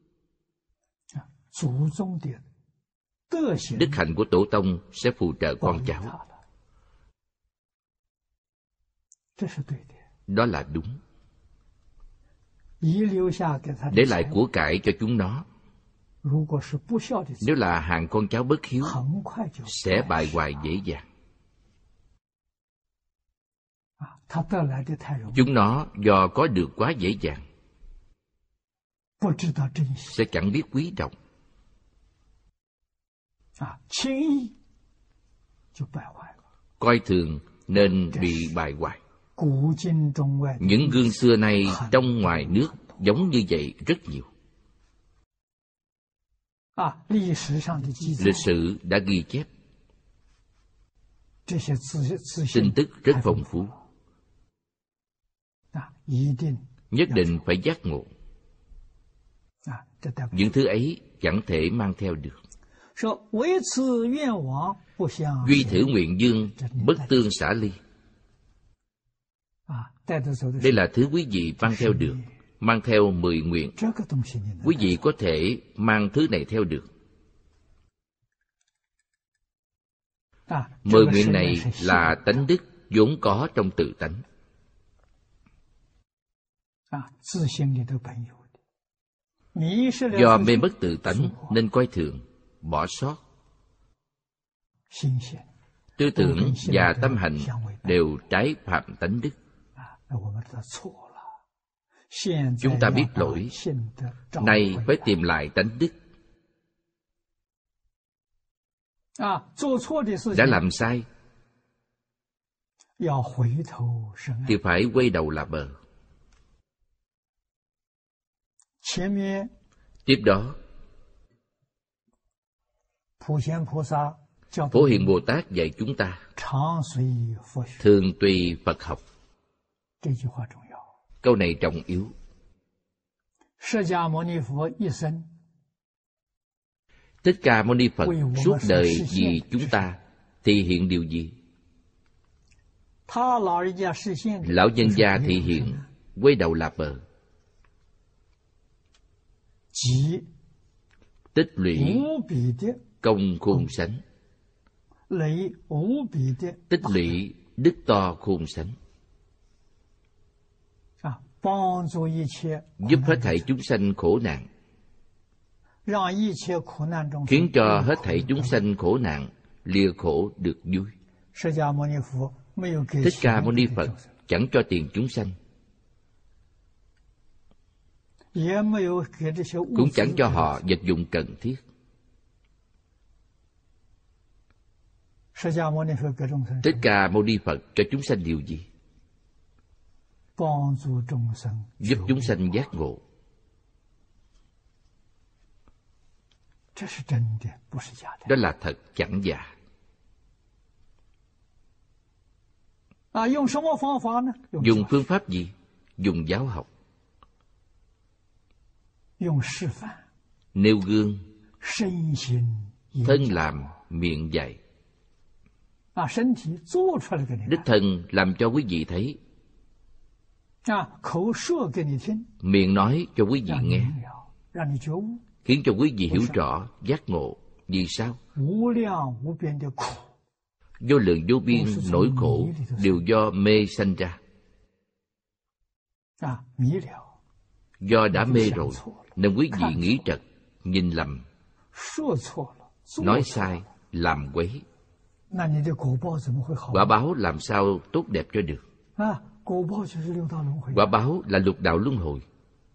S1: Đức hạnh của tổ tông sẽ phù trợ con cháu. Đó là đúng. Để lại của cải cho chúng nó. Nếu là hạng con cháu bất hiếu, sẽ bại hoại dễ dàng. Chúng nó do có được quá dễ dàng, sẽ chẳng biết quý trọng. Coi thường nên bị bại hoại. Những gương xưa nay trong ngoài nước giống như vậy rất nhiều. Lịch sử đã ghi chép, tin tức rất phong phú. Nhất định phải giác ngộ. Những thứ ấy chẳng thể mang theo được. Duy thử nguyện dương, bất tương xả ly. Đây là thứ quý vị mang theo được. Mang theo 10 nguyện. Quý vị có thể mang thứ này theo được. 10 nguyện này là tánh đức vốn có trong tự tánh. Do mê mất tự tánh nên coi thường, bỏ sót. Tư tưởng và tâm hành đều trái phạm tánh đức. Chúng ta biết lỗi, nay phải tìm lại tánh đức. Đã làm sai thì phải quay đầu là bờ. Tiếp đó, Phổ Hiền Bồ Tát dạy chúng ta thường tùy Phật học. Câu này trọng yếu. Thích Ca Mâu Ni Phật suốt đời vì chúng ta thị hiện điều gì? Lão nhân gia thị hiện quay đầu là bờ. Tích lũy công khôn sánh. Tích lũy đức to khôn sánh. Giúp hết thảy chúng sanh khổ nạn, khiến cho hết thảy chúng sanh khổ nạn lìa khổ được vui. Thích Ca Mâu Ni Phật chẳng cho tiền chúng sanh, cũng chẳng cho họ vật dụng cần thiết. Thích Ca Mâu Ni Phật cho chúng sanh điều gì? Giúp chúng sanh giác ngộ. Đó là thật, chẳng giả. Dùng phương pháp gì? Dùng giáo học. Nêu gương, thân làm, miệng dạy. Đích thân làm cho quý vị thấy, miệng nói cho quý vị nghe, khiến cho quý vị hiểu rõ, giác ngộ. Vì sao? vô lượng vô biên nỗi khổ đều do mê sanh ra. Do đã mê rồi nên quý vị nghĩ trật, nhìn lầm, nói sai, làm quấy. Quả báo làm sao tốt đẹp cho được? Quả báo là lục đạo luân hồi.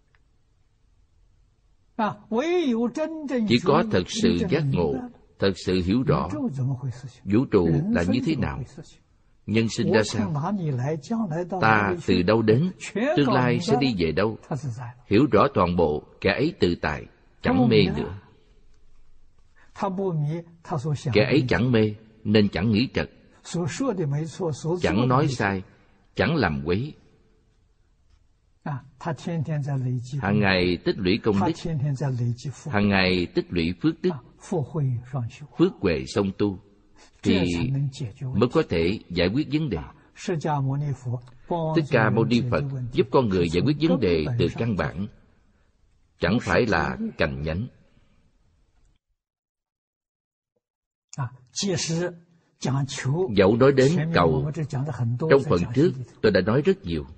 S1: Chỉ có thật sự giác ngộ, thật sự hiểu rõ vũ trụ là như thế nào, nhân sinh ra sao, ta từ đâu đến, tương lai sẽ đi về đâu, hiểu rõ toàn bộ, kẻ ấy tự tại, chẳng mê nữa. Kẻ ấy chẳng mê nên chẳng nghĩ trật, chẳng nói sai, chẳng làm quấy. Hàng ngày tích lũy công đức, hàng ngày tích lũy phước đức, phước huệ song tu, thì mới có thể giải quyết vấn đề. Thích Ca Mâu Ni Phật giúp con người giải quyết vấn đề từ căn bản, chẳng phải là cành nhánh. Dẫu nói đến cầu, trong phần trước tôi đã nói rất nhiều.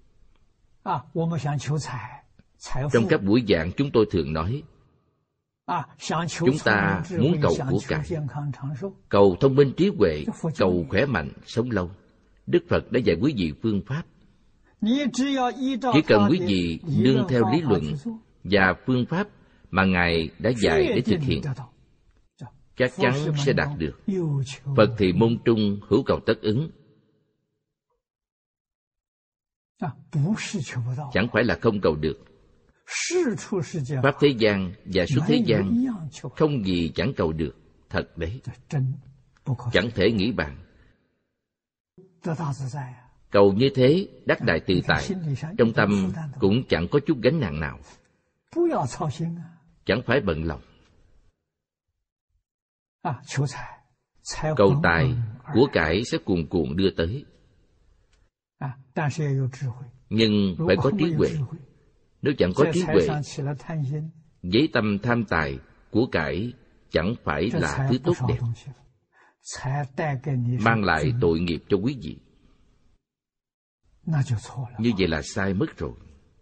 S1: Trong các buổi giảng chúng tôi thường nói, chúng ta muốn cầu của cải, cầu thông minh trí huệ, cầu khỏe mạnh, sống lâu. Đức Phật đã dạy quý vị phương pháp. Chỉ cần quý vị nương theo lý luận và phương pháp mà Ngài đã dạy để thực hiện, chắc chắn sẽ đạt được. Phật thì môn trung, hữu cầu tất ứng. Chẳng phải là không cầu được. Pháp thế gian và xuất thế gian không gì chẳng cầu được. Thật đấy, chẳng thể nghĩ bàn. Cầu như thế đắc đại tự tại, trong tâm cũng chẳng có chút gánh nặng nào, chẳng phải bận lòng. Cầu tài, của cải sẽ cuồn cuộn đưa tới, nhưng phải có trí huệ. Nếu chẳng có trí huệ, với tâm tham tài, của cải chẳng phải là thứ tốt đẹp, mang lại tội nghiệp cho quý vị. Như vậy là sai mất rồi.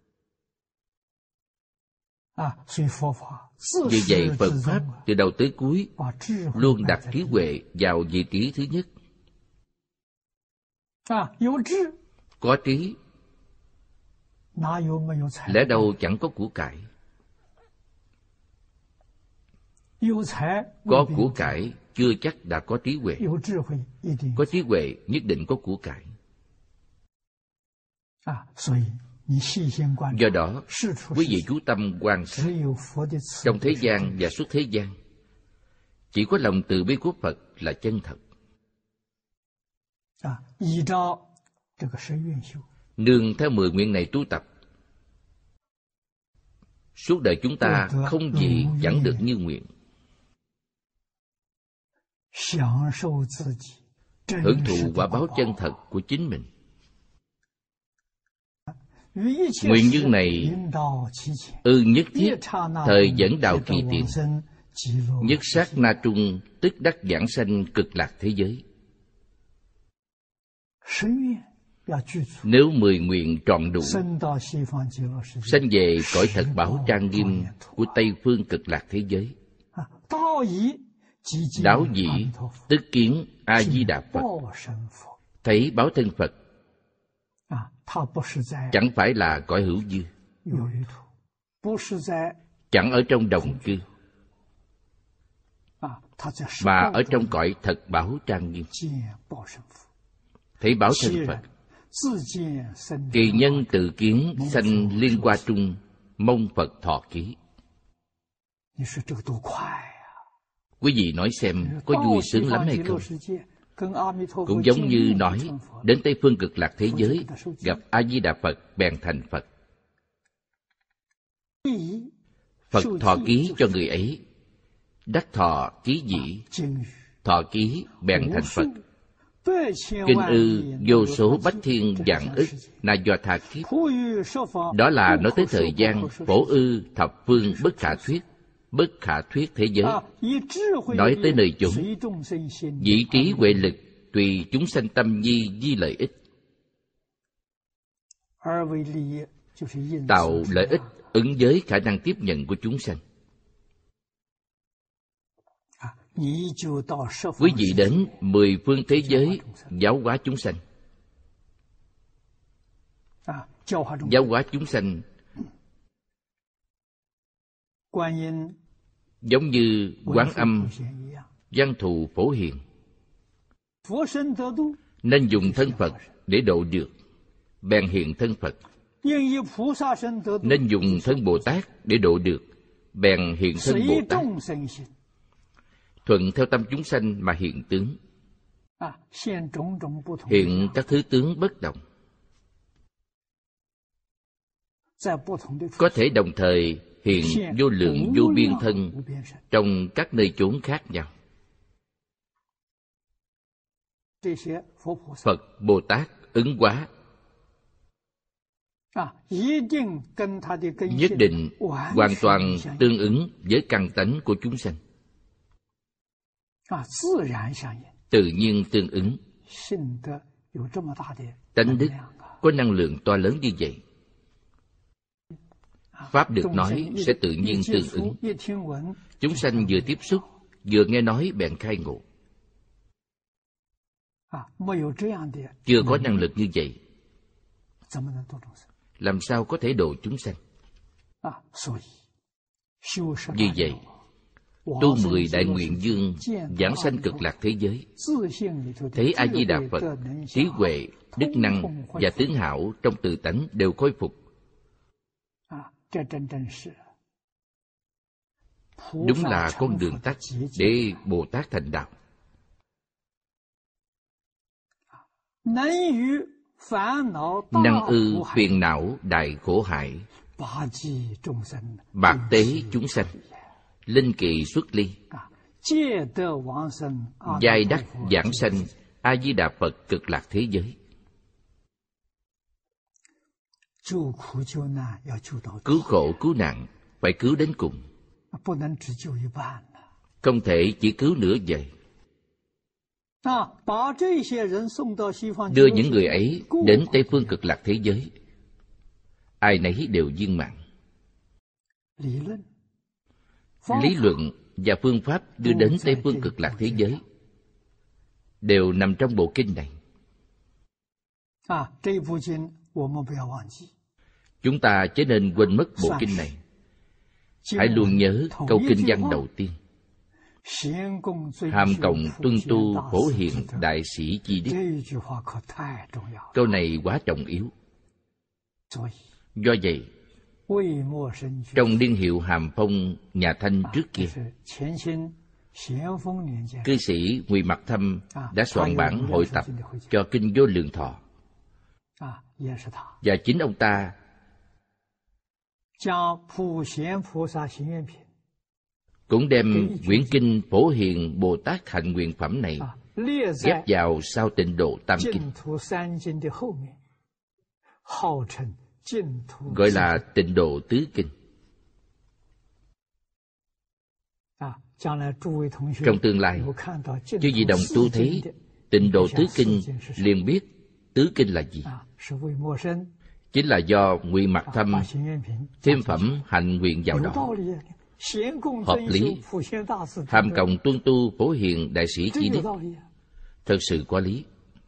S1: Vì vậy Phật Pháp từ đầu tới cuối luôn đặt trí huệ vào vị trí thứ nhất. Có trí, lẽ đâu chẳng có của cải. Có của cải chưa chắc đã có trí huệ. Có trí huệ nhất định có của cải. Do đó, quý vị chú tâm quan sát, trong thế gian và xuất thế gian, chỉ có lòng từ bi của Phật là chân thật. Nương theo 10 nguyện này tu tập, suốt đời chúng ta không gì chẳng được như nguyện. Hưởng thụ quả báo chân thật của chính mình. Nguyện như này nhất thiết thời dẫn đạo kỳ tiền, nhất sát na trung tức đắc giảng sanh cực lạc thế giới. Nếu 10 nguyện trọn đủ, sanh về cõi thật bảo trang nghiêm của Tây phương cực lạc thế giới. Đáo dĩ tức kiến A Di Đà Phật, thấy báo thân Phật. Chẳng phải là cõi hữu dư, chẳng ở trong đồng cư, mà ở trong cõi thật bảo trang nghiêm. Thấy báo thân Phật, kỳ nhân tự kiến sanh liên hoa trung, mong Phật thọ ký. Quý vị nói xem có vui sướng lắm hay không? Cũng giống như nói đến Tây phương cực lạc thế giới, gặp A Di Đà Phật bèn thành Phật. Phật thọ ký cho người ấy, đắc thọ ký dĩ, thọ ký bèn thành Phật. Kinh ư vô số bách thiên vạn ức na do tha kiếp. Đó là nói tới thời gian phổ ư thập phương bất khả thuyết thế giới. Nói tới nơi chốn, vị trí huệ lực tùy chúng sanh tâm nhi di lợi ích, tạo lợi ích ứng với khả năng tiếp nhận của chúng sanh. Quý vị đến 10 phương thế giới giáo hóa chúng sanh. Giáo hóa chúng sanh giống như Quán Âm, Văn Thù, Phổ Hiền. Nên dùng thân Phật để độ được, bèn hiện thân Phật. Nên dùng thân Bồ Tát để độ được, bèn hiện thân Bồ Tát. Thuận theo tâm chúng sanh mà hiện tướng, hiện các thứ tướng bất đồng. Có thể đồng thời hiện vô lượng vô biên thân trong các nơi chốn khác nhau. Phật, Bồ Tát ứng hóa nhất định hoàn toàn tương ứng với căn tánh của chúng sanh. Tự nhiên tương ứng. Tánh đức có năng lượng to lớn như vậy. Pháp được nói sẽ tự nhiên tương ứng. Chúng sanh vừa tiếp xúc, vừa nghe nói bèn khai ngộ. Chưa có năng lực như vậy, làm sao có thể độ chúng sanh? Vì vậy, tu 10 đại nguyện dương giảng sanh cực lạc thế giới, thấy A Di Đà Phật trí huệ, đức năng và tướng hảo trong tự tánh đều khôi phục. Đúng là con đường tắt để Bồ Tát thành đạo. Năng ư phiền não đại khổ hại, bạc tế chúng sanh, linh kỳ xuất ly, giai đắc giảng sanh A Di Đà Phật cực lạc thế giới. Cứu khổ cứu nạn phải cứu đến cùng, không thể chỉ cứu nửa vời. Đưa những người ấy đến Tây phương cực lạc thế giới, ai nấy đều viên mãn. Lý luận và phương pháp đưa đến Tây phương cực lạc thế giới đều nằm trong bộ kinh này. Chúng ta chớ nên quên mất bộ kinh này. Hãy luôn nhớ câu kinh văn đầu tiên: hàm cộng tuân tu phổ hiền đại sĩ chi đức. Câu này quá trọng yếu. Do vậy, trong niên hiệu Hàm Phong nhà Thanh trước kia, cư sĩ Ngụy Mặc Thâm đã soạn bản hội tập cho kinh Vô Lượng Thọ. Và chính ông ta cũng đem quyển kinh Phổ Hiền Bồ Tát Hạnh Nguyện Phẩm này ghép vào sau Tịnh Độ Tam Kinh, gọi là Tịnh Độ Tứ Kinh. Trong tương lai, chư vị đồng tu thấy Tịnh Độ Tứ Kinh liền biết Tứ Kinh là gì. Chính là do Ngụy Mặc Thâm thêm phẩm hạnh nguyện vào đó. Hợp lý. Hàm cộng tuân tu phổ hiền đại sĩ chi đức, thật sự có lý.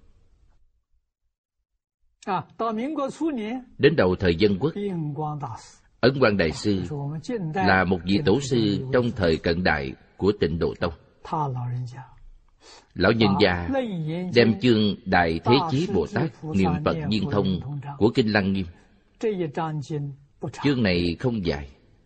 S1: Đến đầu thời Dân Quốc, Ấn Quang Đại Sư là một vị tổ sư trong thời cận đại của Tịnh Độ Tông. Lão nhân gia đem chương Đại Thế Chí Bồ Tát Niệm Phật Viên Thông của kinh Lăng Nghiêm. Chương này không dài,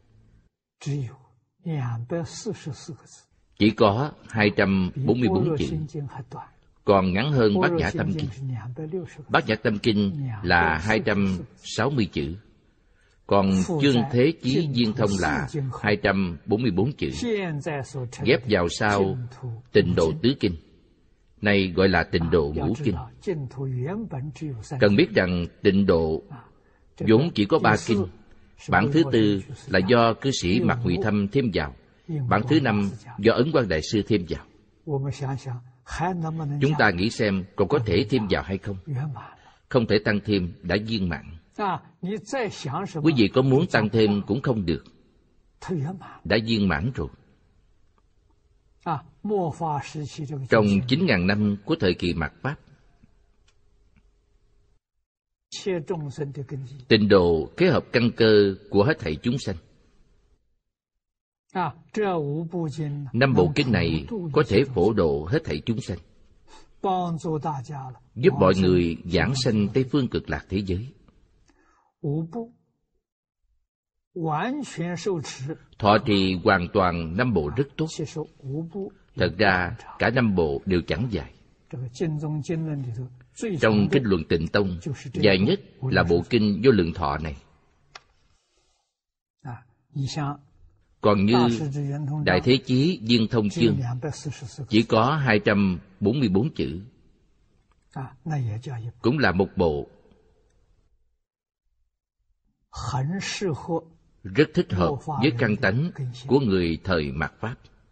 S1: chỉ có 244 chữ, còn ngắn hơn Bát Nhã Tâm Kinh. Bát Nhã Tâm Kinh là 260 chữ, còn chương Thế Chí Viên Thông là 244 chữ, ghép vào sau Tịnh Độ Tứ Kinh. Này gọi là Tịnh Độ Ngũ Kinh. Cần biết rằng Tịnh Độ vốn chỉ có 3 kinh. Bản thứ 4 là do cư sĩ Mạc Ngụy Thâm thêm vào. Bản thứ 5 do Ấn Quang Đại Sư thêm vào. Chúng ta nghĩ xem còn có thể thêm vào hay không? Không thể tăng thêm, đã viên mãn. Quý vị có muốn tăng thêm cũng không được, đã viên mãn rồi. Trong 9.000 năm của thời kỳ mạt Pháp, tịnh độ kết hợp căn cơ của hết thảy chúng sanh. 5 bộ kinh này có thể phổ độ hết thảy chúng sanh, giúp mọi người giảng sanh Tây phương cực lạc thế giới. Thọ trì hoàn toàn 5 bộ rất tốt. Thật ra cả 5 bộ đều chẳng dài. Trong kinh luận Tịnh Tông, dài nhất là bộ kinh Vô Lượng Thọ này. Còn như Đại Thế Chí Viên Thông Chương chỉ có 244 chữ, cũng là một bộ rất thích hợp với căn tánh của người thời mạt Pháp.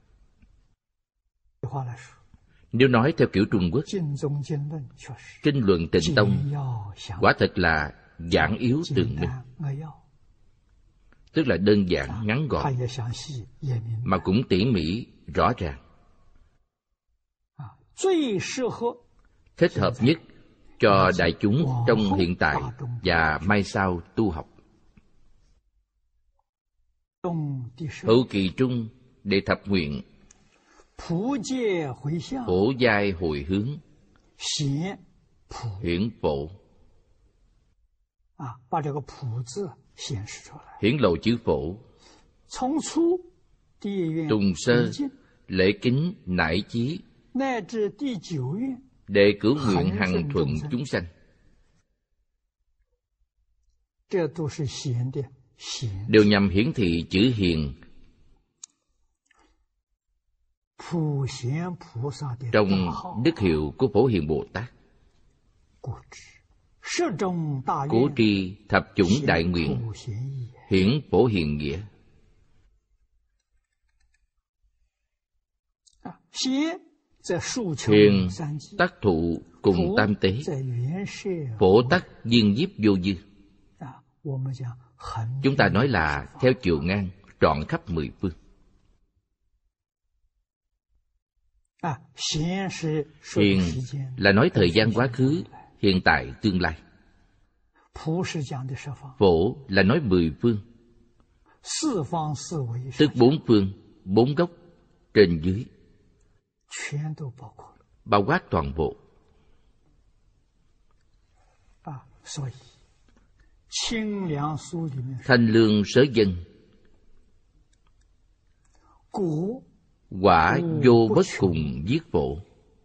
S1: Nếu nói theo kiểu Trung Quốc, kinh luận Tịnh Tông quả thật là giản yếu tường minh, tức là đơn giản ngắn gọn, mà cũng tỉ mỉ rõ ràng. Thích hợp nhất cho đại chúng trong hiện tại và mai sau tu học. Hữu kỳ trung đệ thập nguyện, phổ giai hồi hướng, hiển phổ. Hiển lộ chữ phổ. Tùng sơ, lễ kính nải chí, đệ cửu nguyện hằng thuận chúng sanh. Đều nhằm hiển thị chữ hiền trong đức hiệu của Phổ Hiền Bồ Tát. Cố tri thập chủng đại nguyện, hiển phổ hiền nghĩa. Hiền tác thụ cùng tam tế, phổ tắc viên nhiếp vô dư. Chúng ta nói là theo chiều ngang trọn khắp 10 phương. Hiền là nói thời gian quá khứ, hiện tại, tương lai. Phổ là nói 10 phương, tức 4 phương, 4 góc, trên dưới, bao quát toàn bộ. Thanh lương sớ dân, quả vô bất cùng giết phổ.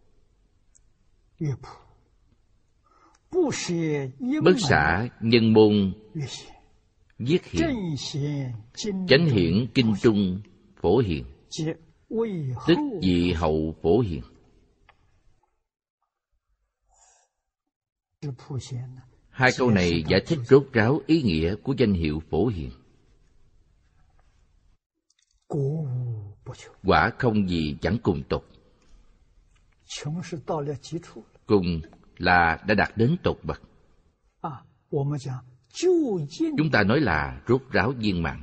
S1: Bất xả nhân môn giết hiền, chánh hiển kinh trung phổ hiền, tức vị hậu phổ hiền. Hai câu này giải thích rốt ráo ý nghĩa của danh hiệu phổ hiền. Quả không gì chẳng cùng tột. Cùng là đã đạt đến tột bậc. Chúng ta nói là rốt ráo viên mãn.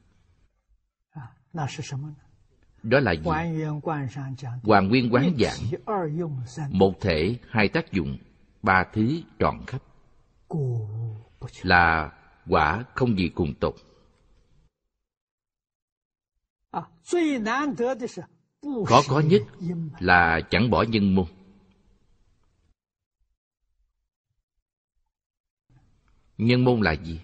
S1: Đó là gì? Hoàn Nguyên Quán giảng, một thể hai tác dụng, ba thứ trọn khắp, là quả không gì cùng tột. Khó có nhất là chẳng bỏ nhân môn. Nhân môn là gì?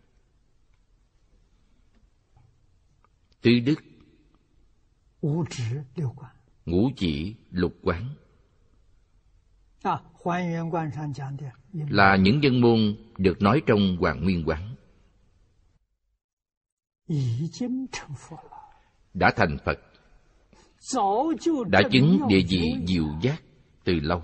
S1: Tứ đức, ngũ chỉ, lục quán, là những nhân môn được nói trong Hoàn Nguyên Quán. Đã thành Phật, đã chứng địa vị diệu giác từ lâu,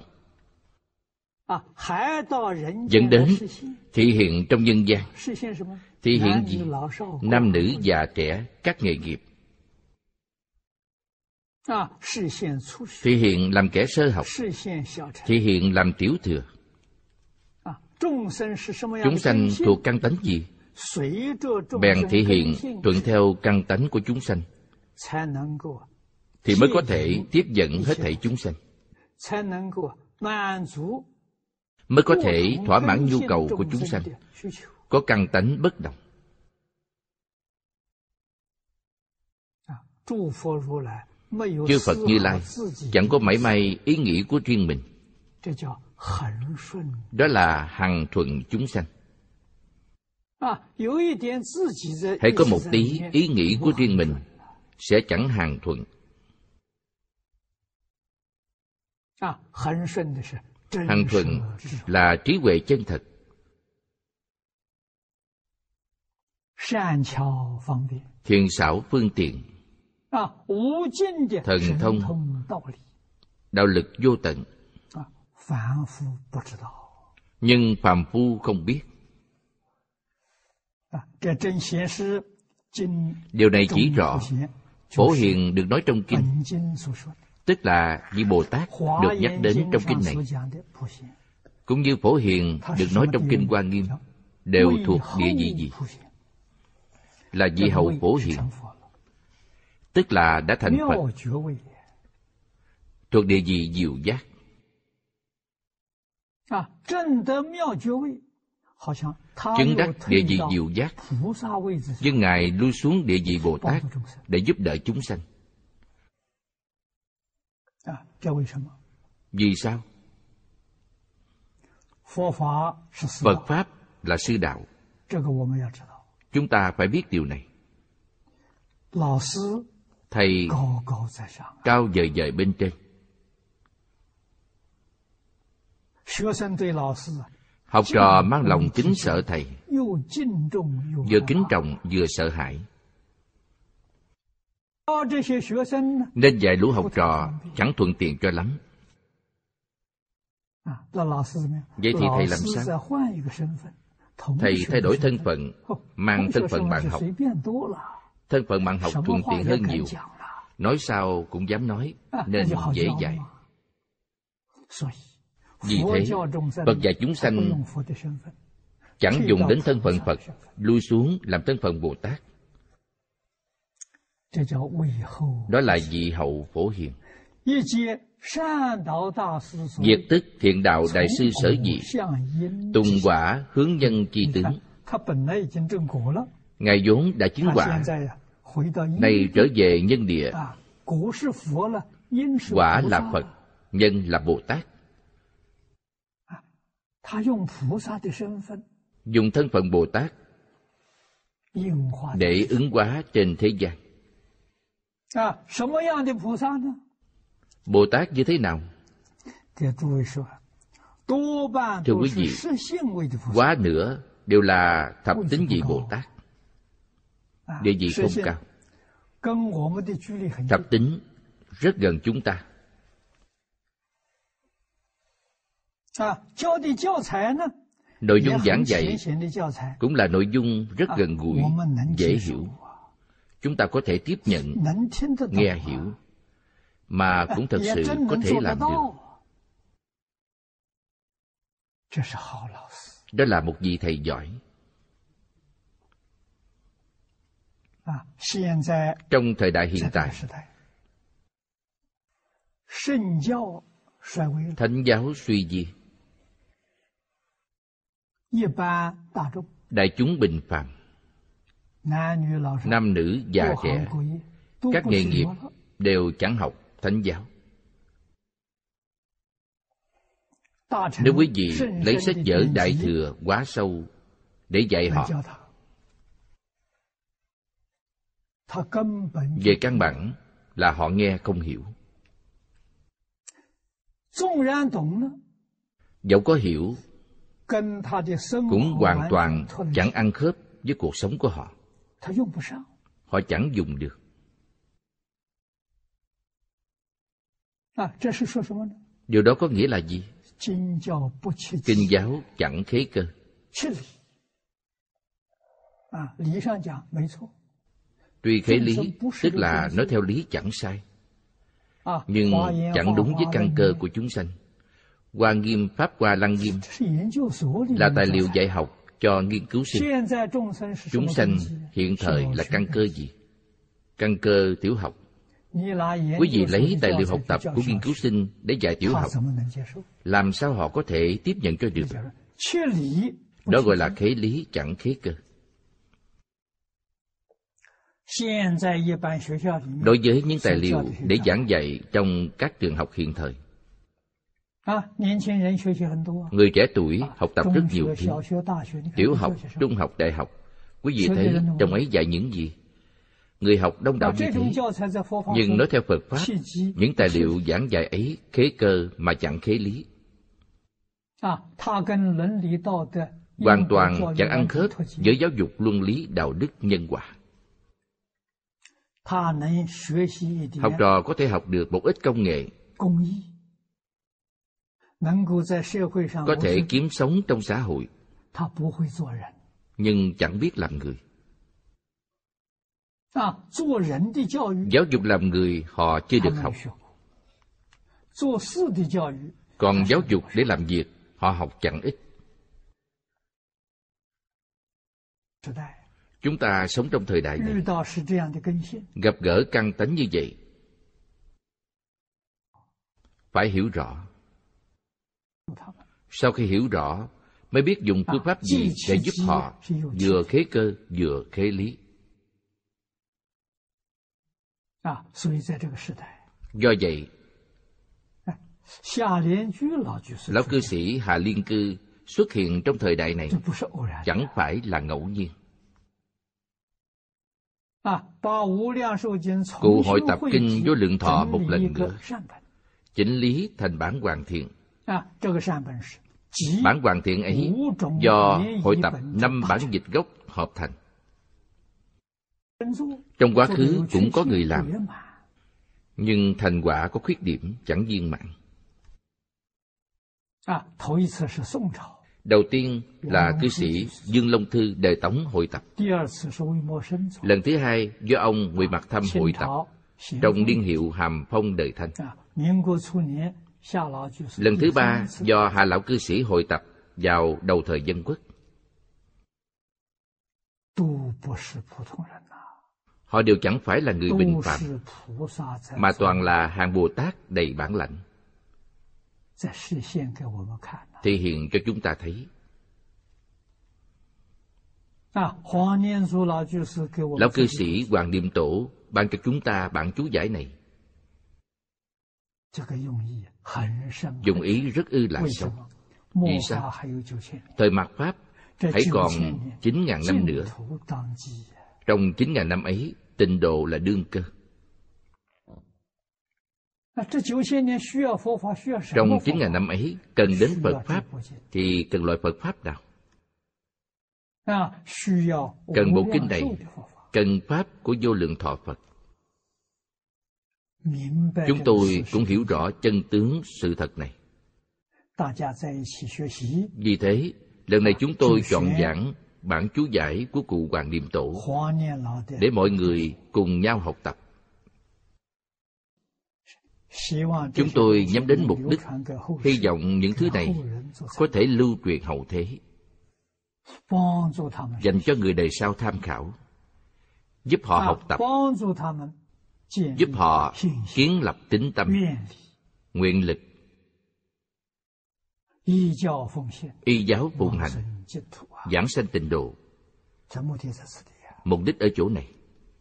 S1: dẫn đến thị hiện trong nhân gian. Thị hiện gì? Nam nữ già trẻ, các nghề nghiệp. Thị hiện làm kẻ sơ học, thị hiện làm tiểu thừa. Chúng sanh thuộc căn tánh gì? Bèn thị hiện thuận theo căn tánh của chúng sanh, thì mới có thể tiếp dẫn hết thảy chúng sanh, mới có thể thỏa mãn nhu cầu của chúng sanh, có căn tánh bất động. Chư Phật Như Lai chẳng có mảy may ý nghĩ của riêng mình. Đó là hằng thuận chúng sanh. Hãy có một tí ý nghĩ của riêng mình sẽ chẳng hằng thuận. Hằng thuận là trí huệ chân thật, thiện xảo phương tiện, thần thông, đạo lực vô tận, nhưng phàm phu không biết. Điều này chỉ rõ Phổ Hiền được nói trong kinh, tức là vị Bồ Tát được nhắc đến trong kinh này, cũng như Phổ Hiền được nói trong kinh Hoa Nghiêm, đều thuộc địa vị gì? Là vị hậu Phổ Hiền, tức là đã thành Phật, thuộc địa vị diệu giác. Chứng đắc địa vị diệu giác, nhưng Ngài lui xuống địa vị Bồ Tát để giúp đỡ chúng sanh. Vì sao? Phật Pháp là sư đạo. Chúng ta phải biết điều này. Thầy cao vời vời bên trên. Học trò mang lòng kính sợ thầy, vừa kính trọng vừa sợ hãi. Nên dạy lũ học trò chẳng thuận tiện cho lắm. Vậy thì thầy làm sao? Thầy thay đổi thân phận, mang thân phận bạn học. Thân phận bạn học thuận tiện hơn nhiều, nói sao cũng dám nói, nên dễ dạy. Vì thế, Phật dạy chúng sanh chẳng dùng đến thân phận Phật, lui xuống làm thân phận Bồ Tát. Đó là vị hậu Phổ Hiền. Diệt tức thiện đạo đại sư sở dị, tùng quả hướng nhân chi tướng. Ngài vốn đã chứng quả, nay trở về nhân địa. Quả là Phật, nhân là Bồ Tát. Dùng thân phận Bồ Tát để ứng hóa trên thế gian. Bồ Tát như thế nào? Thưa quý vị, quá nữa đều là thập tính vị Bồ Tát, địa vị không cao. Thập tính rất gần chúng ta. Nội dung giảng dạy cũng là nội dung rất gần gũi, dễ hiểu. Chúng ta có thể tiếp nhận, nghe hiểu, mà cũng thật sự có thể làm được. Đó là một vị thầy giỏi. Trong thời đại hiện tại, thánh giáo suy di, đại chúng bình phàm, nam nữ già trẻ, các nghề nghiệp đều chẳng học thánh giáo. Nếu quý vị lấy sách vở Đại Thừa quá sâu để dạy họ, về căn bản là họ nghe không hiểu. Dẫu có hiểu, cũng hoàn toàn chẳng ăn khớp với cuộc sống của họ. Họ chẳng dùng được. Điều đó có nghĩa là gì? Kinh giáo chẳng khế cơ. Tuy khế lý, tức là nói theo lý chẳng sai. nhưng chẳng đúng với căn cơ của chúng sanh. Hoa Nghiêm Pháp Hoa Lăng Nghiêm là tài liệu dạy học cho nghiên cứu sinh. Chúng sanh hiện thời là căn cơ gì? Căn cơ tiểu học. Quý vị lấy tài liệu học tập của nghiên cứu sinh để dạy tiểu học, làm sao họ có thể tiếp nhận cho được? Đó gọi là khế lý chẳng khế cơ. Đối với những tài liệu để giảng dạy trong các trường học hiện thời, người trẻ tuổi học tập rất nhiều thứ. Tiểu học, trung học, đại học. Quý vị thấy trong ấy dạy những gì? Người học đông đảo như thế, nhưng nói theo Phật Pháp, những tài liệu giảng dạy ấy khế cơ mà chẳng khế lý. Hoàn toàn chẳng ăn khớp với giáo dục luân lý đạo đức nhân quả. Học trò có thể học được một ít công nghệ, có thể kiếm sống trong xã hội, nhưng chẳng biết làm người. Giáo dục làm người họ chưa được học. Còn giáo dục để làm việc họ học chẳng ít. Chúng ta sống trong thời đại này, gặp gỡ căn tánh như vậy, phải hiểu rõ. Sau khi hiểu rõ, mới biết dùng phương pháp gì để giúp họ vừa khế cơ vừa khế lý. Do vậy, lão cư sĩ Hạ Liên Cư xuất hiện trong thời đại này chẳng phải là ngẫu nhiên. Cụ hội tập kinh Vô Lượng Thọ một lần nữa, chỉnh lý thành bản hoàn thiện. Bản hoàn thiện ấy do hội tập 5 bản dịch gốc hợp thành. Trong quá khứ cũng có người làm, nhưng thành quả có khuyết điểm chẳng viên mãn. Đầu tiên là cư sĩ Dương Long Thư Đời Tống hội tập. Lần thứ hai do ông Ngụy Mặc Thâm hội tập trong niên hiệu Hàm Phong Đời Thanh. Lần thứ ba do Hạ lão cư sĩ hội tập vào đầu thời Dân Quốc. Họ đều chẳng phải là người bình phạm, mà toàn là hàng Bồ Tát đầy bản lãnh, thể hiện cho chúng ta thấy. Lão cư sĩ Hoàng Niệm Tổ ban cho chúng ta bản chú giải này, dụng ý rất ư là sâu. Vì sao? Thời mạt Pháp hãy còn 9.000 năm nữa. Trong 9.000 năm ấy, tịnh độ là đương cơ. Trong 9.000 năm ấy, cần đến Phật Pháp, thì cần loại Phật Pháp nào? Cần bộ kinh này, cần Pháp của Vô Lượng Thọ Phật. Chúng tôi cũng hiểu rõ chân tướng sự thật này. Vì thế, lần này chúng tôi chọn giảng bản chú giải của cụ Hoàng Niệm Tổ để mọi người cùng nhau học tập. Chúng tôi nhắm đến mục đích, hy vọng những thứ này có thể lưu truyền hậu thế, dành cho người đời sau tham khảo, giúp họ học tập, giúp họ kiến lập tín tâm, nguyện lực, y giáo phụng hành, giảng sanh tịnh độ. Mục đích ở chỗ này.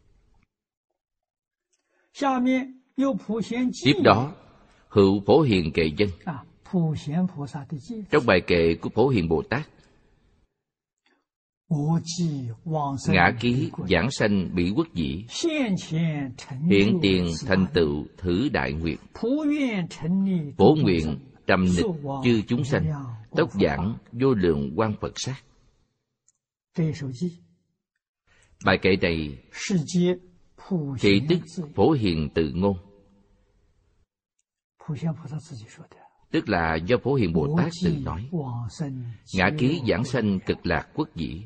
S1: Tiếp đó, hữu Phổ Hiền Kệ Dân. Trong bài kệ của Phổ Hiền Bồ Tát, ngã ký giảng sanh bỉ quốc dĩ, hiện tiền thành tựu thử đại nguyện, phổ nguyện trầm nịch chư chúng sanh, tốc giảng vô lượng quang Phật sát. Bài kệ này thì tức Phổ Hiền tự ngôn, tức là do Phổ Hiền Bồ Tát tự nói. Ngã ký giảng sanh cực lạc quốc dĩ,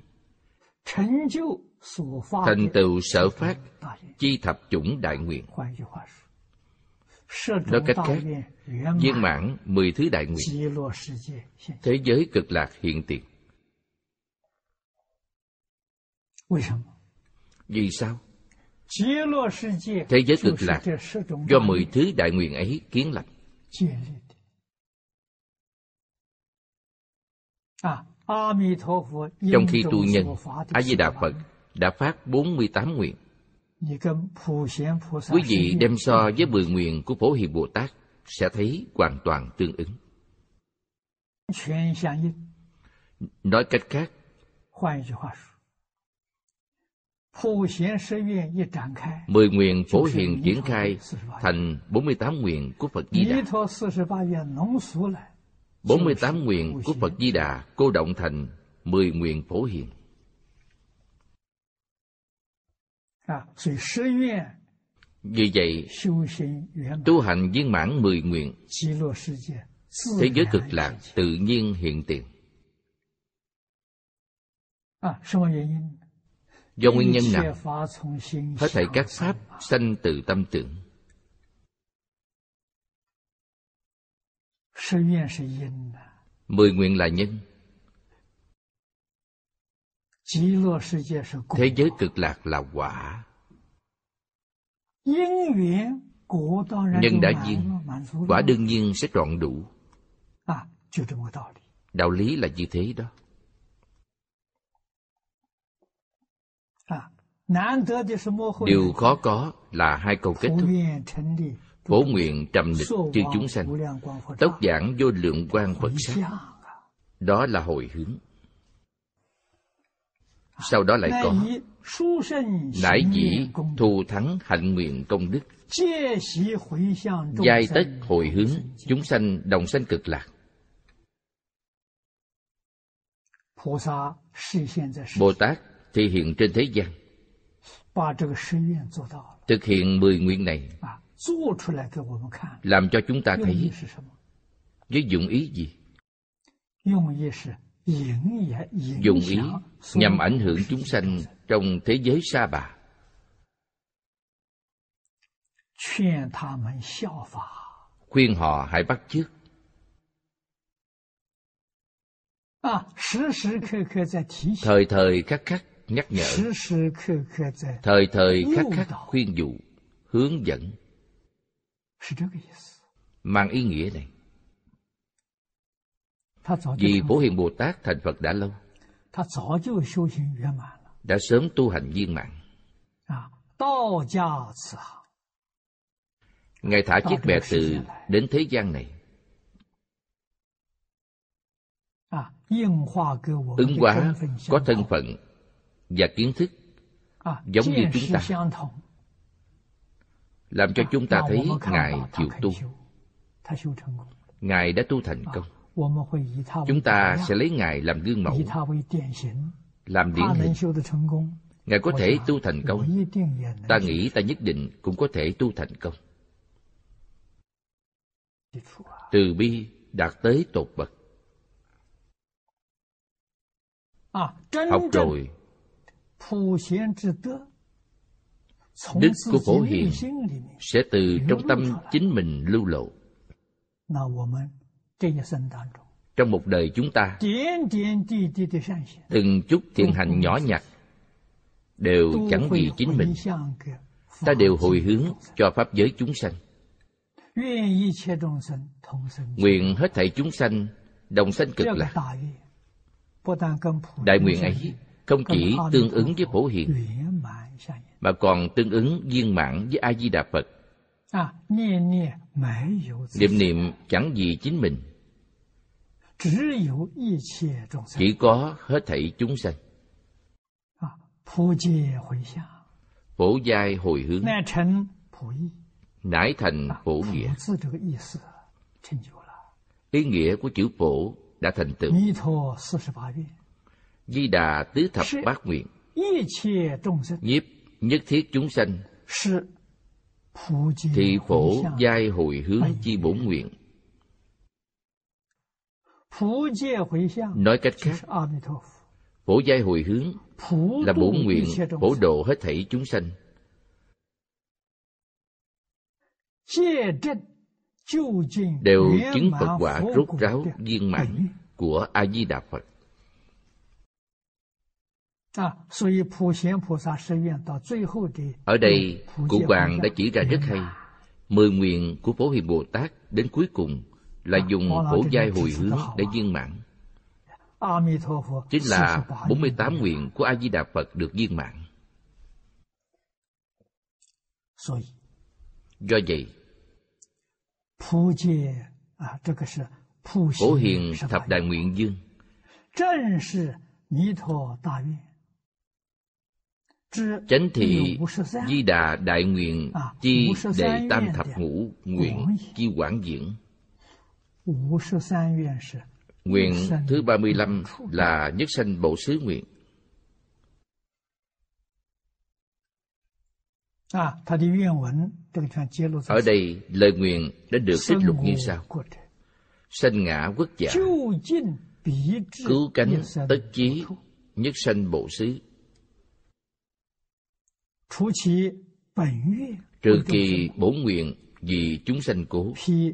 S1: thành tựu sở phát chi thập chủng đại nguyện. Nói cách khác, viên mãn 10 thứ đại nguyện, thế giới cực lạc hiện tiền. Vì sao? Thế giới cực lạc do 10 thứ đại nguyện ấy kiến lập. Trong khi tu nhân, A Di Đà Phật đã phát 48 nguyện. Quý vị đem so với 10 nguyện của Phổ Hiền Bồ Tát sẽ thấy hoàn toàn tương ứng. Nói cách khác, 10 nguyện Phổ Hiền triển khai thành 48 nguyện của Phật Di Đà. 48 nguyện của Phật Di Đà cô động thành 10 nguyện Phổ Hiền. Vì vậy, tu hành viên mãn 10 nguyện, thế giới cực lạc tự nhiên hiện tiền. Do nguyên nhân nào? Hết thảy các pháp sanh từ tâm tưởng. 10 nguyện là nhân, thế giới cực lạc là quả. Nhân đã duyên, quả đương nhiên sẽ trọn đủ. Đạo lý là như thế đó. Điều khó có là 2 câu kết thúc. Phổ nguyện trầm nịch chư chúng sanh, tốc giảng vô lượng quang Phật sắc. Đó là hồi hướng. Sau đó lại có nải dĩ thù thắng hạnh nguyện công đức, giai tất hồi hướng chúng sanh đồng sanh cực lạc. Bồ Tát thì hiện trên thế gian, thực hiện 10 nguyện này, làm cho chúng ta thấy với dụng ý gì? Dụng ý nhằm ảnh hưởng chúng sanh trong thế giới sa bà, khuyên họ hãy bắt chước. Thời thời khắc khắc nhắc nhở, thời thời khắc khắc khuyên dụ, hướng dẫn. Mang ý nghĩa này. Vì Phổ Hiền Bồ Tát thành Phật đã lâu, đã sớm tu hành viên mãn. Ngài thả chiếc bè từ đến thế gian này, ứng hóa có thân phận và kiến thức giống như chúng ta, làm cho chúng ta thấy Ngài chịu tu. Ngài đã tu thành công. Chúng ta sẽ lấy Ngài làm gương mẫu, làm điển hình. Ngài có thể tu thành công, ta nghĩ ta nhất định cũng có thể tu thành công. Từ bi đạt tới tột bậc. Học rồi, đức của Phổ Hiền sẽ từ trong tâm chính mình lưu lộ. Trong một đời chúng ta, từng chút thiện hành nhỏ nhặt đều chẳng vì chính mình, ta đều hồi hướng cho pháp giới chúng sanh. Nguyện hết thảy chúng sanh đồng sanh cực lạc. Đại nguyện ấy không chỉ tương ứng với Phổ Hiền, mà còn tương ứng viên mãn với A Di Đà Phật. Niệm niệm chẳng vì chính mình, chỉ có hết thảy chúng sanh. Phổ giai hồi hướng, nải thành phổ nghĩa. Ý nghĩa của chữ phổ đã thành tựu. Di Đà tứ thập bát nguyện, nhiếp nhất thiết chúng sanh, thì phổ giai hồi hướng chi bổn nguyện. Nói cách khác, phổ giai hồi hướng là bổn nguyện phổ độ hết thảy chúng sanh. đều chứng Phật quả rốt ráo viên mãn của A Di Đà Phật. Ở đây Cụ Hoàng đã chỉ ra rất hay. 10 nguyện của Phổ Hiền Bồ Tát đến cuối cùng là dùng khổ giai hồi hướng để viên mãn. Chính là 48 nguyện của A Di Đà Phật được viên mãn. Do vậy, Phổ Hiền Thập Đại Nguyện Dương chánh thị Di Đà Đại Nguyện chi đệ tam thập ngũ nguyện chi quảng diễn. Nguyện thứ 35 là nhất sanh Bổ Xứ nguyện. Ở đây lời nguyện đã được trích lục như sau: sanh ngã quốc giả, cứu cánh tất chí, nhất sanh Bổ Xứ. Trừ kỳ bổn nguyện vì chúng sanh cố,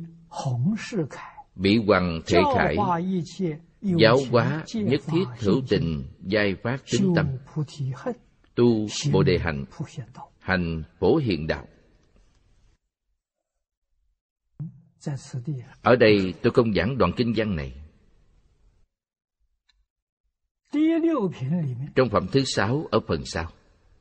S1: bị hoằng thể khải, giáo hóa nhất thiết hữu tình, giai phát tín tâm, tu Bồ Đề hạnh, hành Phổ Hiền đạo. Ở đây tôi không giảng đoạn kinh văn này. Trong phẩm thứ 6 ở phần sau,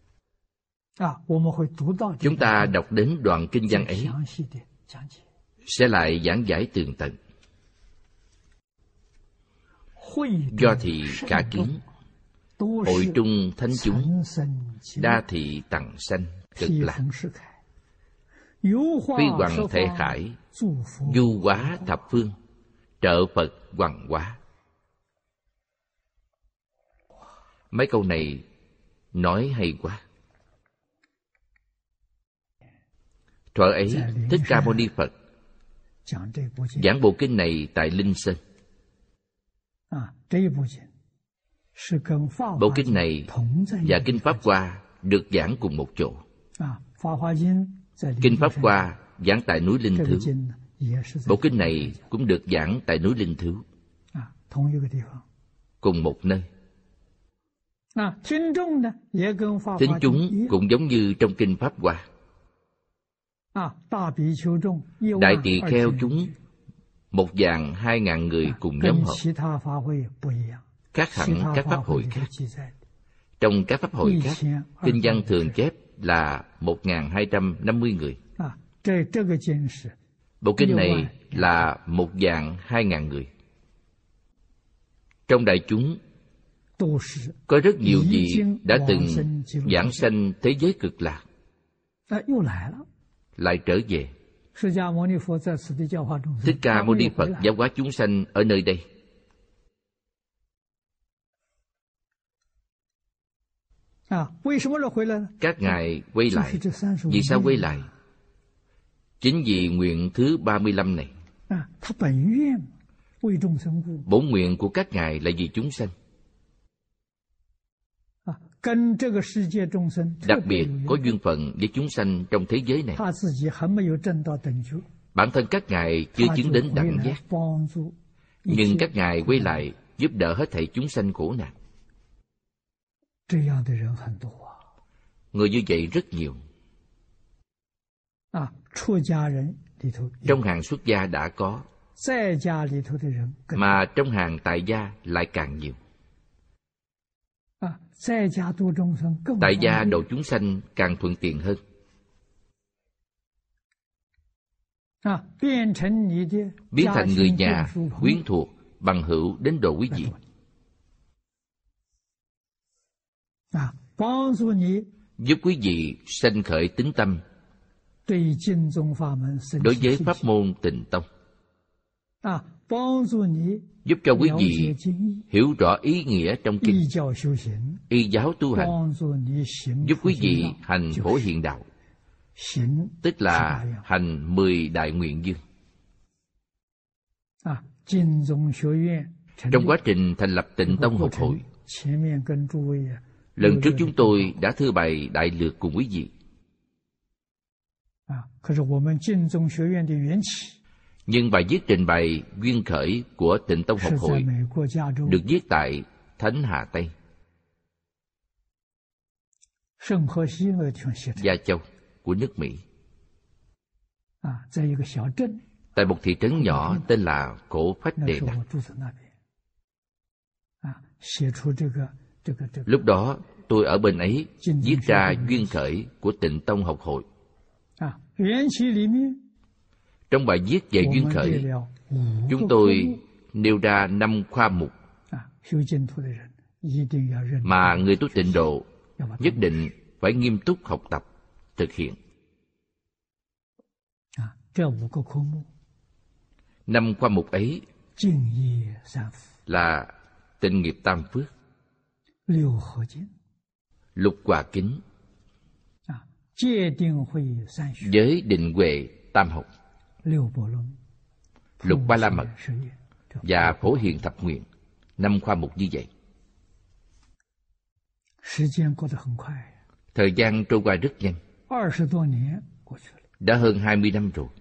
S1: chúng ta đọc đến đoạn kinh văn ấy, sẽ lại giảng giải tường tận. Do thị cả kiến, hội trung thánh chúng, đa thị tặng sanh cực lạc, phi hoằng thể khải, du hóa thập phương, trợ Phật hoằng hóa. Mấy câu này nói hay quá. Thuở ấy, Thích Ca Mâu Ni Phật giảng bộ kinh này tại Linh Sơn. Bộ kinh này và Kinh Pháp Hoa được giảng cùng một chỗ. Kinh Pháp Hoa giảng tại núi Linh Thứu. Bộ kinh này cũng được giảng tại núi Linh Thứu, cùng một nơi. Thính chúng cũng giống như trong Kinh Pháp Hoa. Đại tỳ kheo chúng 1.200.000 người cùng nhóm họp, khác hẳn các pháp hội khác. Trong các pháp hội khác, kinh văn thường chép là 1.250 người. Bộ kinh này là 1.200.000 người. Trong đại chúng có rất nhiều vị đã từng giảng sanh thế giới cực lạc, lại trở về. Thích Ca Mâu Ni Phật giáo hóa chúng sanh ở nơi đây. Các ngài quay lại. Vì sao quay lại? Chính vì nguyện thứ 35 này. Bổn nguyện của các ngài là vì chúng sanh. Đặc biệt có duyên phận với chúng sanh trong thế giới này. Bản thân các ngài chưa chứng đến đẳng giác, nhưng các ngài quay lại giúp đỡ hết thảy chúng sanh khổ nạn. Người như vậy rất nhiều. Trong hàng xuất gia đã có, mà trong hàng tại gia lại càng nhiều. Tại gia độ chúng sanh càng thuận tiện hơn. Biến thành người nhà, quyến thuộc, bằng hữu đến độ quý vị. Giúp quý vị sanh khởi tín tâm đối với pháp môn Tịnh Tông. Giúp cho quý vị hiểu rõ ý nghĩa trong kinh, y giáo tu hành. Giúp quý vị hành Phổ Hiền đạo, tức là hành 10 đại nguyện dương. Trong quá trình thành lập Tịnh Tông học hội, lần trước chúng tôi đã thưa bày đại lược cùng quý vị. Nhưng bài viết trình bày duyên khởi của Tịnh Tông Học Hội được viết tại Thánh Hà Tây, Gia Châu của nước Mỹ, tại một thị trấn nhỏ tên là Cổ Phách Đề Nặc. Lúc đó tôi ở bên ấy viết ra duyên khởi của Tịnh Tông Học Hội. Trong bài viết về duyên khởi, chúng tôi nêu ra 5 khoa mục mà người tu tịnh độ nhất định phải nghiêm túc học tập, thực hiện. 5 khoa mục ấy là tịnh nghiệp tam phước, lục hòa kính, giới định huệ tam học, lục ba la mật và phổ hiền thập nguyện. 5 khoa mục như vậy. Thời gian trôi qua rất nhanh, đã hơn 20 năm rồi.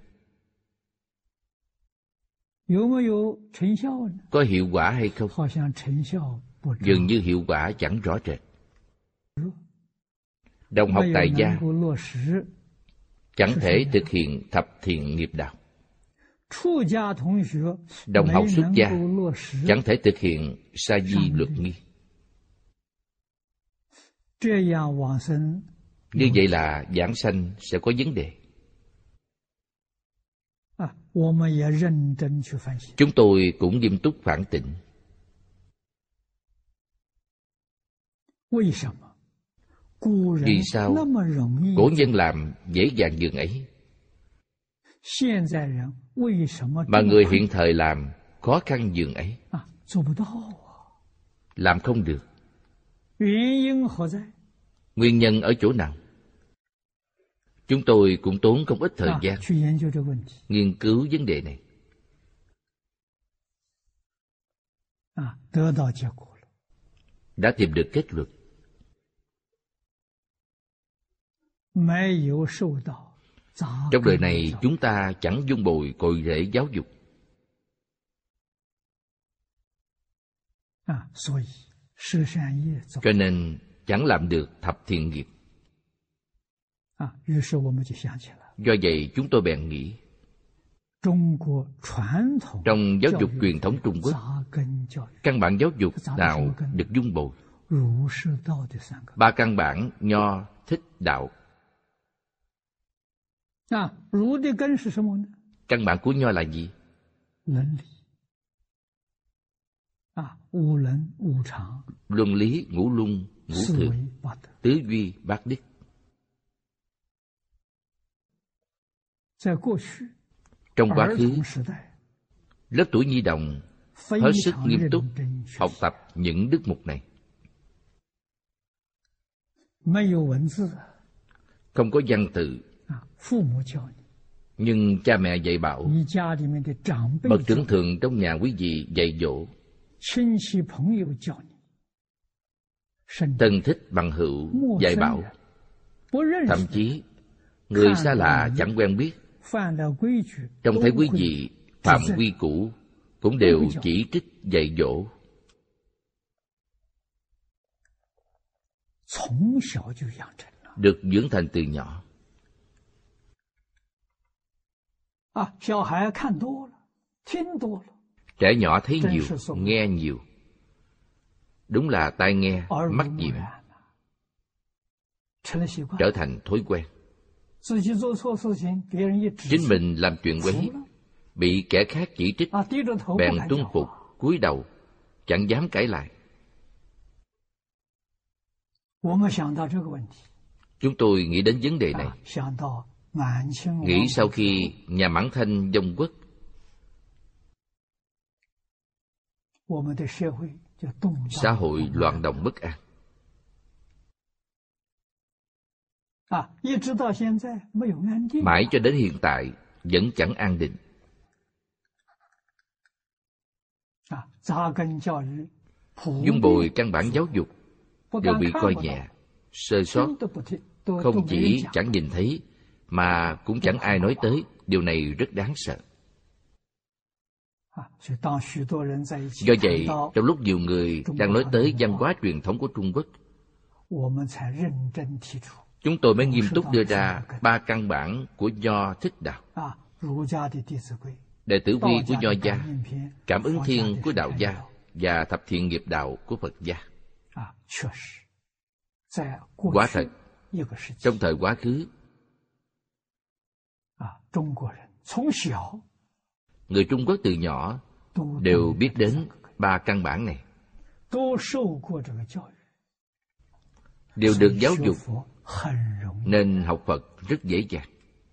S1: Có hiệu quả hay không? Dường như hiệu quả chẳng rõ rệt. Đồng học tại gia chẳng thể thực hiện thập thiện nghiệp đạo. Đồng học xuất gia chẳng thể thực hiện sa di luật nghi. Như vậy là giảng sanh sẽ có vấn đề. Chúng tôi cũng nghiêm túc phản tỉnh. Vì sao cổ nhân làm dễ dàng dường ấy, mà người hiện thời làm khó khăn dường ấy? Làm không được. Nguyên nhân ở chỗ nào? Chúng tôi cũng tốn không ít thời gian nghiên cứu vấn đề này. Đã tìm được kết luận. Trong đời này chúng ta chẳng vun bồi cội rễ giáo dục. Cho nên chẳng làm được thập thiện nghiệp. Do vậy chúng tôi bèn nghĩ, trong giáo dục truyền thống Trung Quốc, căn bản giáo dục nào được vun bồi? 3 căn bản Nho, Thích, Đạo. Căn bản của Nho là gì? Luân lý, ngũ luân, ngũ thường, tứ duy, bát đức. Trong quá khứ, lớp tuổi nhi đồng hết sức nghiêm túc học tập những đức mục này. Không có văn tự, nhưng cha mẹ dạy bảo, bậc trưởng thượng trong nhà quý vị dạy dỗ, thân thích bằng hữu dạy bảo, thậm chí người xa lạ chẳng quen biết, trông thấy quý vị phạm quy củ cũng đều chỉ trích dạy dỗ. Được dưỡng thành từ nhỏ. Trẻ nhỏ thấy nhiều, nghe nhiều. Đúng là tai nghe, mắt nhiễm, trở thành thói quen. Chính mình làm chuyện quấy, bị kẻ khác chỉ trích, bèn tuân phục, cúi đầu, chẳng dám cãi lại. Chúng tôi nghĩ đến vấn đề này, nghĩ sau khi nhà Mãn Thanh vong quốc, xã hội loạn động bất an. Mãi cho đến hiện tại vẫn chẳng an định. Vun bồi căn bản giáo dục đều bị coi nhẹ, sơ sót, không chỉ chẳng nhìn thấy mà cũng chẳng ai nói tới. Điều này rất đáng sợ. Do vậy, trong lúc nhiều người đang nói tới văn hóa truyền thống của Trung Quốc, chúng tôi mới nghiêm túc đưa ra 3 căn bản của Nho Thích Đạo: Đệ tử quy của Nho gia, Cảm ứng thiên của Đạo gia và Thập thiện nghiệp đạo của Phật gia. Quả thật, trong thời quá khứ, người Trung Quốc từ nhỏ đều biết đến 3 căn bản này, đều được giáo dục, nên học Phật rất dễ dàng.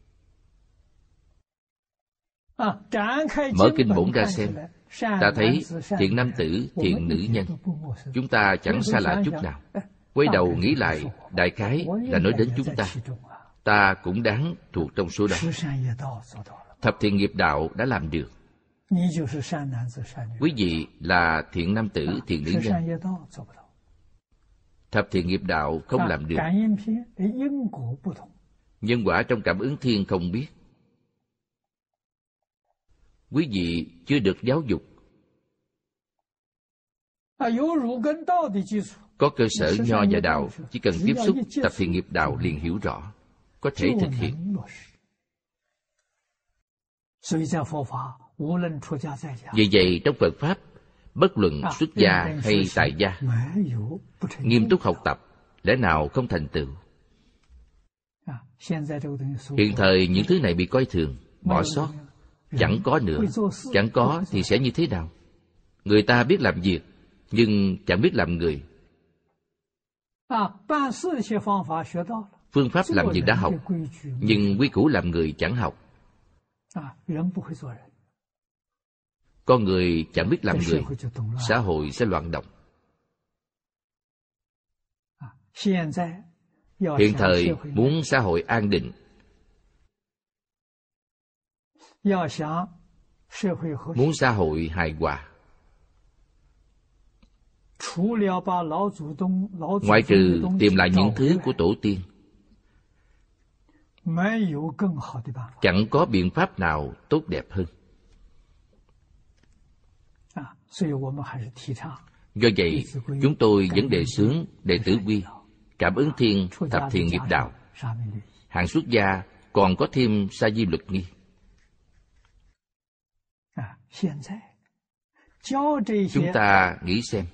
S1: Mở kinh bổn ra xem, ta thấy thiện nam tử, thiện nữ nhân, chúng ta chẳng xa lạ chút nào. Quay đầu nghĩ lại, đại khái là nói đến chúng ta. Ta cũng đáng thuộc trong số đó. Thập thiện nghiệp đạo đã làm được. Quý vị là thiện nam tử, thiện nữ nhân. Thập thiện nghiệp đạo không làm được. Nhân quả trong cảm ứng thiên không biết. Quý vị chưa được giáo dục. Có cơ sở Nho và Đạo, chỉ cần tiếp xúc tập thiện nghiệp đạo liền hiểu rõ, có thể thực hiện. Vì vậy trong Phật Pháp, bất luận xuất gia hay tại gia, nghiêm túc học tập, lẽ nào không thành tựu? Hiện thời những thứ này bị coi thường, bỏ sót, chẳng có nữa. Chẳng có thì sẽ như thế nào? Người ta biết làm việc, nhưng chẳng biết làm người. Phương pháp làm việc đã học, nhưng quy củ làm người chẳng học. Con người chẳng biết làm người, xã hội sẽ loạn động. Hiện thời muốn xã hội an định, muốn xã hội hài hòa, ngoại trừ tìm lại những thứ của tổ tiên, chẳng có biện pháp nào tốt đẹp hơn. Do vậy, chúng tôi vẫn đề xướng đệ tử quy, cảm ứng thiên, thập thiện nghiệp đạo. Hạng xuất gia còn có thêm sa di luật nghi. Chúng ta nghĩ xem,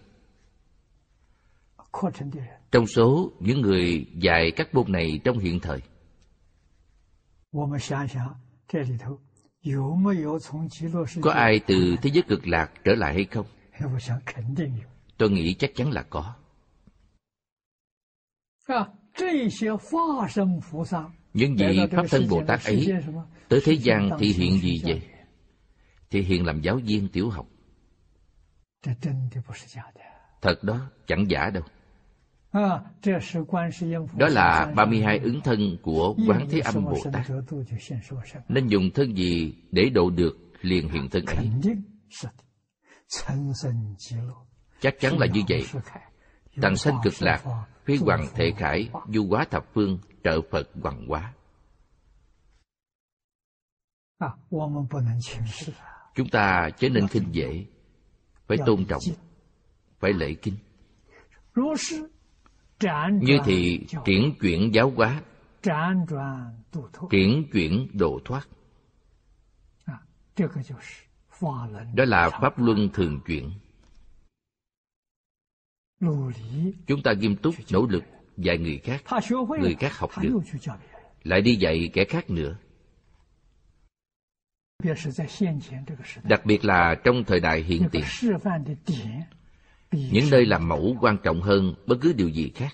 S1: trong số những người dạy các môn này trong hiện thời, có ai từ thế giới cực lạc trở lại hay không? Tôi nghĩ chắc chắn là có. Những vị Pháp Thân Bồ Tát ấy tới thế gian thị hiện gì vậy? Thị hiện làm giáo viên tiểu học. Thật đó, chẳng giả đâu. Đó là 32 ứng thân của Quán Thế Âm Bồ Tát. Nên dùng thân gì để độ được liền hiện thân ấy. Chắc chắn là như vậy. Tầng sanh cực lạc, phi hoằng thể khải, du hóa thập phương, trợ Phật hoằng hóa. Chúng ta chớ nên khinh dễ, phải tôn trọng, phải lễ kính. Như thì triển chuyển giáo hóa, triển chuyển độ thoát. Đó là pháp luân thường chuyển. Chúng ta nghiêm túc nỗ lực dạy người khác, người khác học được, lại đi dạy kẻ khác nữa. Đặc biệt là trong thời đại hiện tiền, những nơi làm mẫu quan trọng hơn bất cứ điều gì khác.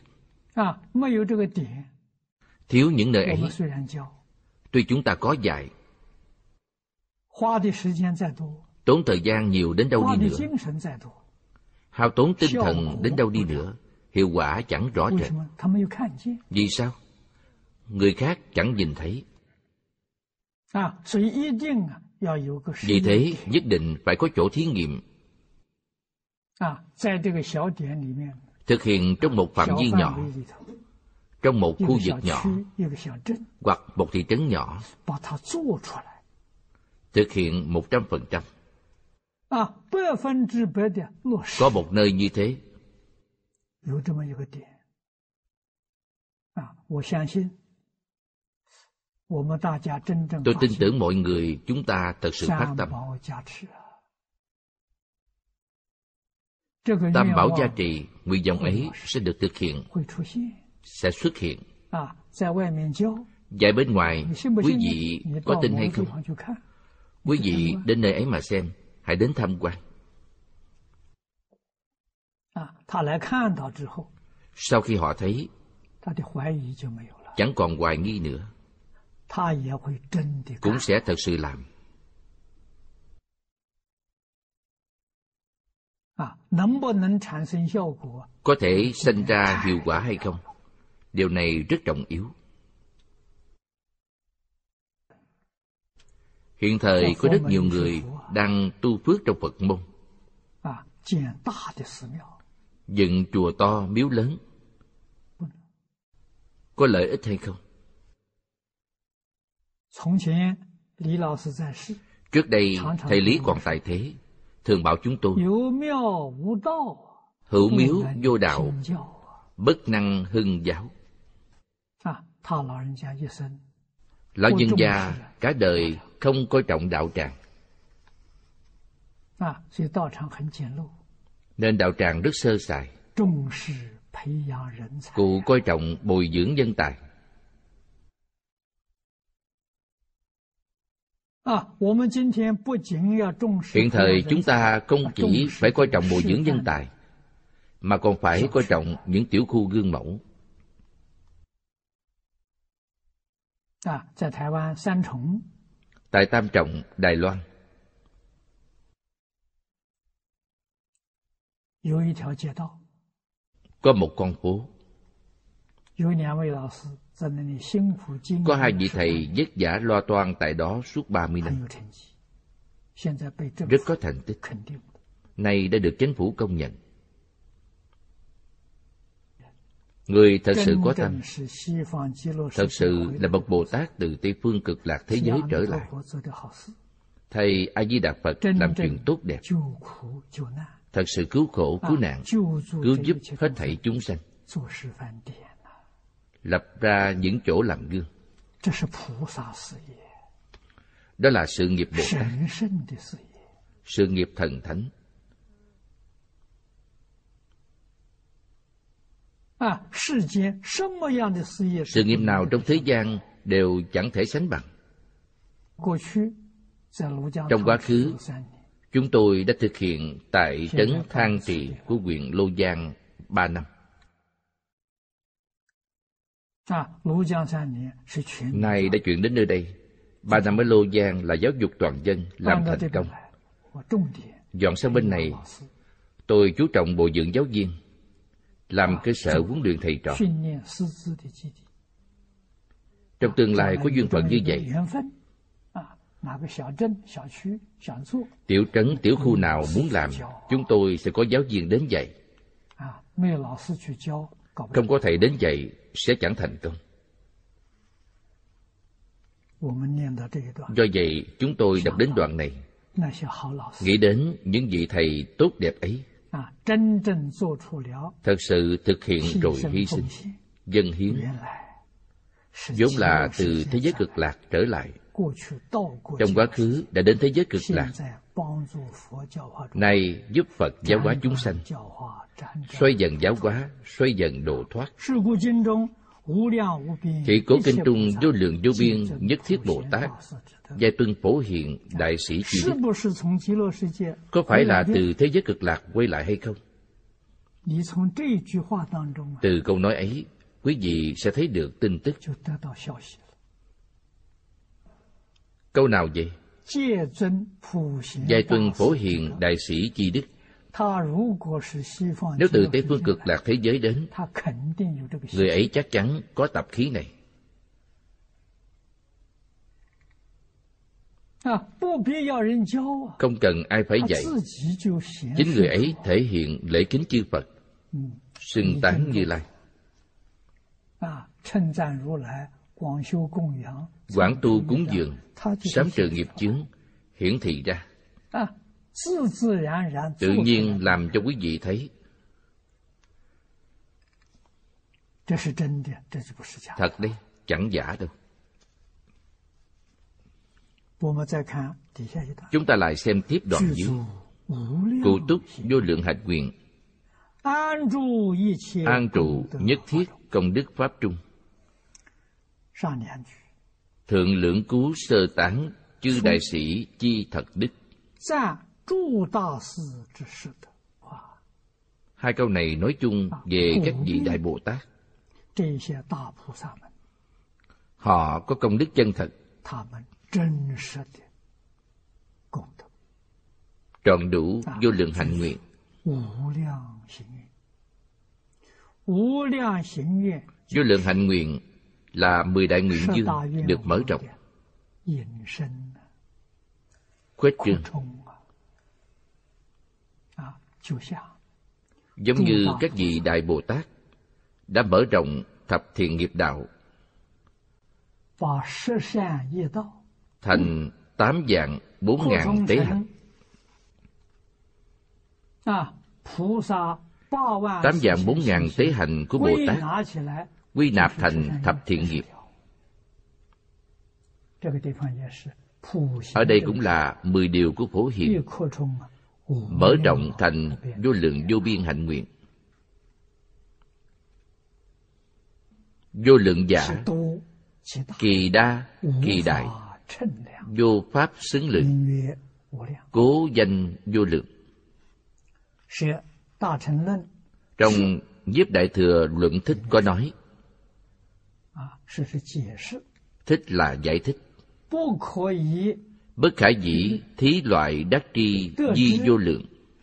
S1: Thiếu những nơi ấy, tuy chúng ta có dạy, tốn thời gian nhiều đến đâu đi nữa, hao tốn tinh thần đến đâu đi nữa, hiệu quả chẳng rõ rệt. Vì sao? Người khác chẳng nhìn thấy. Vì thế nhất định phải có chỗ thí nghiệm, thực hiện trong một phạm vi nhỏ. trong một khu vực nhỏ hoặc một thị trấn nhỏ, thực hiện 100%. Có một nơi như thế. Tôi tin tưởng mọi người chúng ta thật sự phát tâm. Tam bảo gia trì, nguyện vọng ấy sẽ được thực hiện, sẽ xuất hiện. Dạy bên ngoài, quý vị có tin hay không? Quý vị đến nơi ấy mà xem, hãy đến tham quan. Sau khi họ thấy, chẳng còn hoài nghi nữa, cũng sẽ thật sự làm. Có thể sinh ra hiệu quả hay không? Điều này rất trọng yếu. Hiện thời có rất nhiều người đang tu phước trong Phật môn, dựng chùa to, miếu lớn. Có lợi ích hay không? Trước đây, thầy Lý còn tại thế, thường bảo chúng tôi: hữu miếu vô đạo, bất năng hưng giáo. Lão nhân gia cả đời không coi trọng đạo tràng, nên đạo tràng rất sơ sài. Cụ coi trọng bồi dưỡng nhân tài. Hiện thời chúng ta không chỉ phải coi trọng bồi dưỡng nhân tài, mà còn phải coi trọng những tiểu khu gương mẫu. Tại Tam Trọng, Đài Loan, có một con phố. Có hai vị thầy vất vả lo toan tại đó suốt 30 năm. Rất có thành tích. Nay đã được chính phủ công nhận. Người thật sự có tâm, thật sự là bậc Bồ Tát từ Tây Phương Cực Lạc thế giới trở lại. Thầy A Di Đà Phật làm chuyện tốt đẹp, thật sự cứu khổ, cứu nạn, cứu giúp hết thảy chúng sanh, lập ra những chỗ làm gương. Đó là sự nghiệp Bồ Tát, sự nghiệp thần thánh. Sự nghiệp nào trong thế gian đều chẳng thể sánh bằng. Trong quá khứ, chúng tôi đã thực hiện tại trấn Thang Trì của huyện Lô Giang 3 năm. Nay đã chuyển đến nơi đây. 3 năm ở Lô Giang là giáo dục toàn dân, làm thành công. Dọn sang bên này, tôi chú trọng bồi dưỡng giáo viên, làm cơ sở huấn luyện thầy trò. Trong tương lai có duyên phận như vậy, tiểu trấn, tiểu khu nào muốn làm, chúng tôi sẽ có giáo viên đến dạy. Không có thầy đến dạy sẽ chẳng thành công. Do vậy, chúng tôi đọc đến đoạn này, nghĩ đến những vị thầy tốt đẹp ấy, thật sự thực hiện rồi hy sinh, dâng hiến, vốn là từ thế giới cực lạc trở lại. Trong quá khứ đã đến thế giới cực lạc, nay giúp Phật giáo hóa chúng sanh, xoay dần giáo hóa, xoay dần độ thoát. Khi cố kinh trung vô lượng vô biên nhất thiết Bồ Tát, giai tuân phổ hiện đại sĩ chi đức, có phải là từ thế giới cực lạc quay lại hay không? Từ câu nói ấy, quý vị sẽ thấy được tin tức. Câu nào vậy? Giai tuân phổ hiện đại sĩ chi đức. Nếu từ Tây Phương Cực Lạc thế giới đến, người ấy chắc chắn có tập khí này. Không cần ai phải dạy, chính người ấy thể hiện lễ kính chư Phật, xưng tán Như Lai. quảng tu cúng dường, sám trừ nghiệp chướng hiển thị ra, tự nhiên làm cho quý vị thấy. Thật đấy, chẳng giả đâu. Chúng ta lại xem tiếp đoạn dưới. Cụ túc vô lượng hạnh nguyện, an trụ nhất thiết công đức pháp trung. Thượng lượng cứu sơ tán chư đại sĩ chi thật đức. Hai câu này nói chung về các vị Đại Bồ Tát. Họ có công đức chân thật, trọn đủ vô lượng hạnh nguyện. Vô lượng hạnh nguyện là 10 đại nguyện dương được mở rộng, khuếch trương, giống như các vị Đại Bồ Tát đã mở rộng thập thiện nghiệp đạo thành 8 vạn 4 ngàn tế hạnh. 8 vạn 4 ngàn tế hạnh của Bồ Tát quy nạp thành thập thiện nghiệp. Ở đây cũng là 10 điều của Phổ Hiền, mở rộng thành vô lượng vô biên hạnh nguyện. Vô lượng giả, kỳ đa, kỳ đại, vô pháp xứng lượng, cố danh vô lượng. Trong Nhiếp Đại Thừa Luận Thích có nói, thích là giải thích, bất khả dĩ thí loại đắc tri di vô lượng.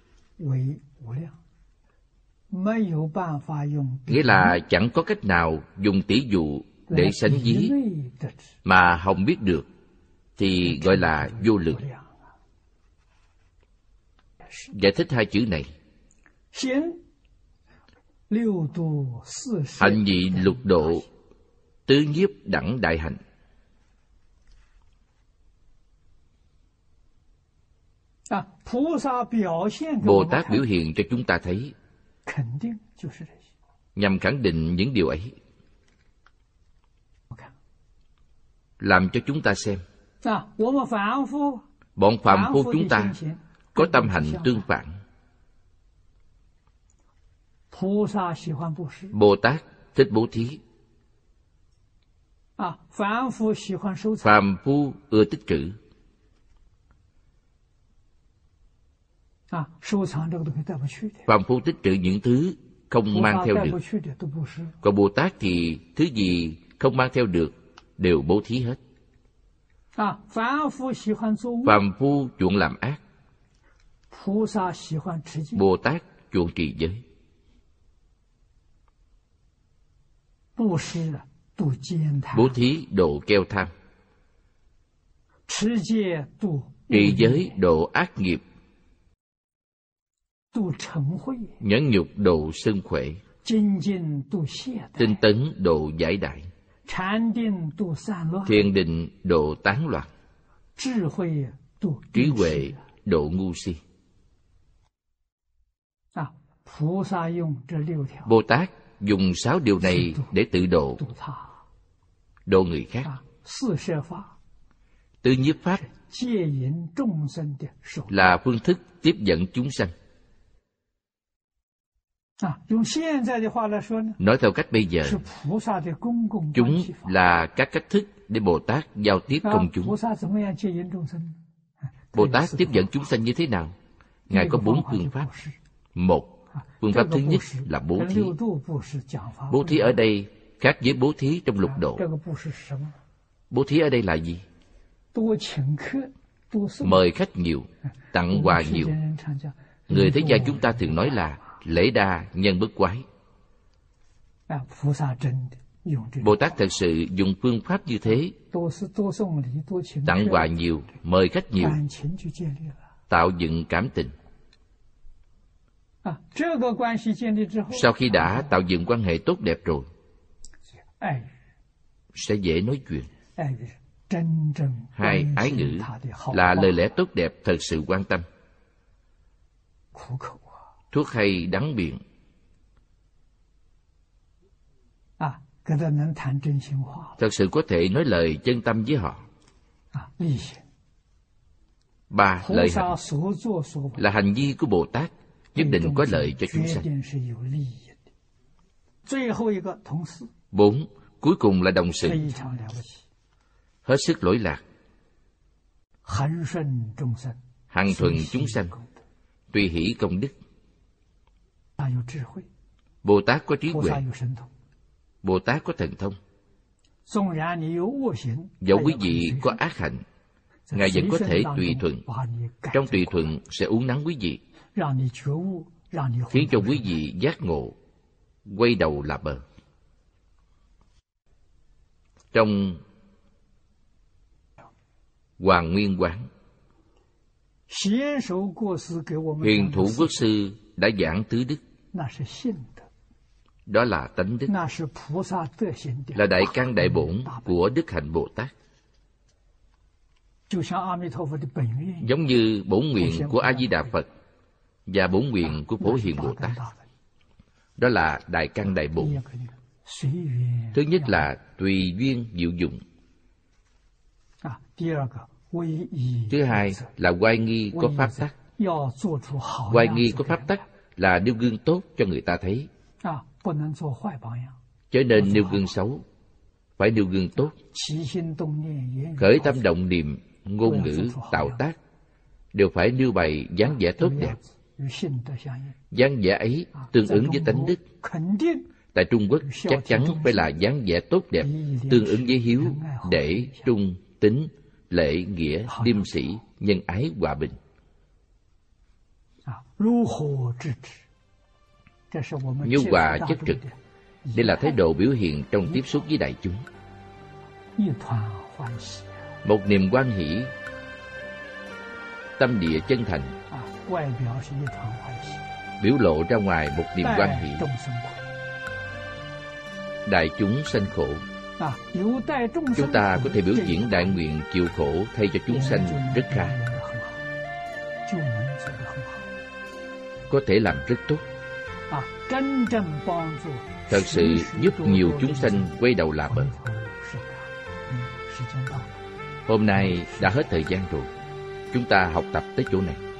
S1: Nghĩa là chẳng có cách nào dùng tỷ dụ để sánh ví mà không biết được, thì gọi là vô lượng. Giải thích hai chữ này: hạnh nhị lục độ, tứ nhiếp đẳng đại hạnh. Bồ Tát biểu hiện cho chúng ta thấy, nhằm khẳng định những điều ấy, làm cho chúng ta xem. Bọn phàm phu chúng ta có tâm hành tương phản. Bồ Tát thích bố thí, phàm phu ưa tích trữ. Phàm phu tích trữ những thứ không mang theo được, còn Bồ Tát thì thứ gì không mang theo được đều bố thí hết. Phàm phu chuộng làm ác, Bồ Tát chuộng trì giới. Bố thí độ keo tham, trì giới độ ác nghiệp, nhẫn nhục độ sân khỏe, tinh tấn độ giải đại, thiền định độ tán loạn, trí huệ độ ngu si. Bồ Tát dùng 6 điều này để tự độ, độ người khác. Tứ nhiếp pháp là phương thức tiếp dẫn chúng sanh. Nói theo cách bây giờ, chúng là các cách thức để Bồ Tát giao tiếp công chúng. Bồ Tát tiếp dẫn chúng sanh như thế nào? Ngài có 4 phương pháp. Một, phương pháp thứ nhất là bố thí. Bố thí ở đây khác với bố thí trong lục độ. Bố thí ở đây là gì? Mời khách nhiều, tặng quà nhiều. Người thế gian chúng ta thường nói là lễ đa nhân bất quái. Bồ Tát thật sự dùng phương pháp như thế, tặng quà nhiều, mời khách nhiều, tạo dựng cảm tình. Sau khi đã tạo dựng quan hệ tốt đẹp rồi, sẽ dễ nói chuyện. Hai, ái ngữ là lời lẽ tốt đẹp thật sự quan tâm. Thuốc hay đắng miệng. Thật sự có thể nói lời chân tâm với họ. 3. Lợi hạnh là hành vi của Bồ Tát nhất định có lợi cho chúng sanh. 4. Cuối cùng là đồng sự, hết sức lỗi lạc, hằng thuận chúng sanh, tùy hỷ công đức. Bồ Tát có trí huệ, Bồ Tát có thần thông. Dẫu quý vị có ác hạnh, Ngài vẫn có thể tùy thuận. Trong tùy thuận sẽ uốn nắn quý vị, khiến cho quý vị giác ngộ, quay đầu là bờ. Trong Hoàng Nguyên Quán, Hiền Thủ Quốc Sư đã giảng tứ đức. Đó là tánh đức, là đại căn đại bổn của đức hạnh Bồ Tát. Giống như bổn nguyện của A Di Đà Phật và bổn nguyện của Phổ Hiền Bồ Tát. Đó là đại căn đại bổn. Thứ nhất là tùy duyên diệu dụng. Thứ hai là oai nghi có pháp tắc. Oai nghi có pháp tắc là nêu gương tốt cho người ta thấy, chớ nên nêu gương xấu, phải nêu gương tốt. Khởi tâm động niệm, ngôn ngữ, tạo tác đều phải nêu bày dáng vẻ tốt đẹp. Dáng vẻ ấy tương ứng với tánh đức. Tại Trung Quốc chắc chắn phải là dáng vẻ tốt đẹp, tương ứng với hiếu, để, trung, tín, lễ, nghĩa, liêm sĩ, nhân ái, hòa bình. Nhu hòa chất trực, đây là thái độ biểu hiện trong tiếp xúc với đại chúng. Một niềm hoan hỷ, tâm địa chân thành, biểu lộ ra ngoài một niềm hoan hỷ. Đại chúng sanh khổ, chúng ta có thể biểu diễn đại nguyện chịu khổ thay cho chúng sanh rất khá, có thể làm rất tốt. Thật sự giúp nhiều chúng sanh quay đầu là bờ. Hôm nay đã hết thời gian rồi, chúng ta học tập tới chỗ này.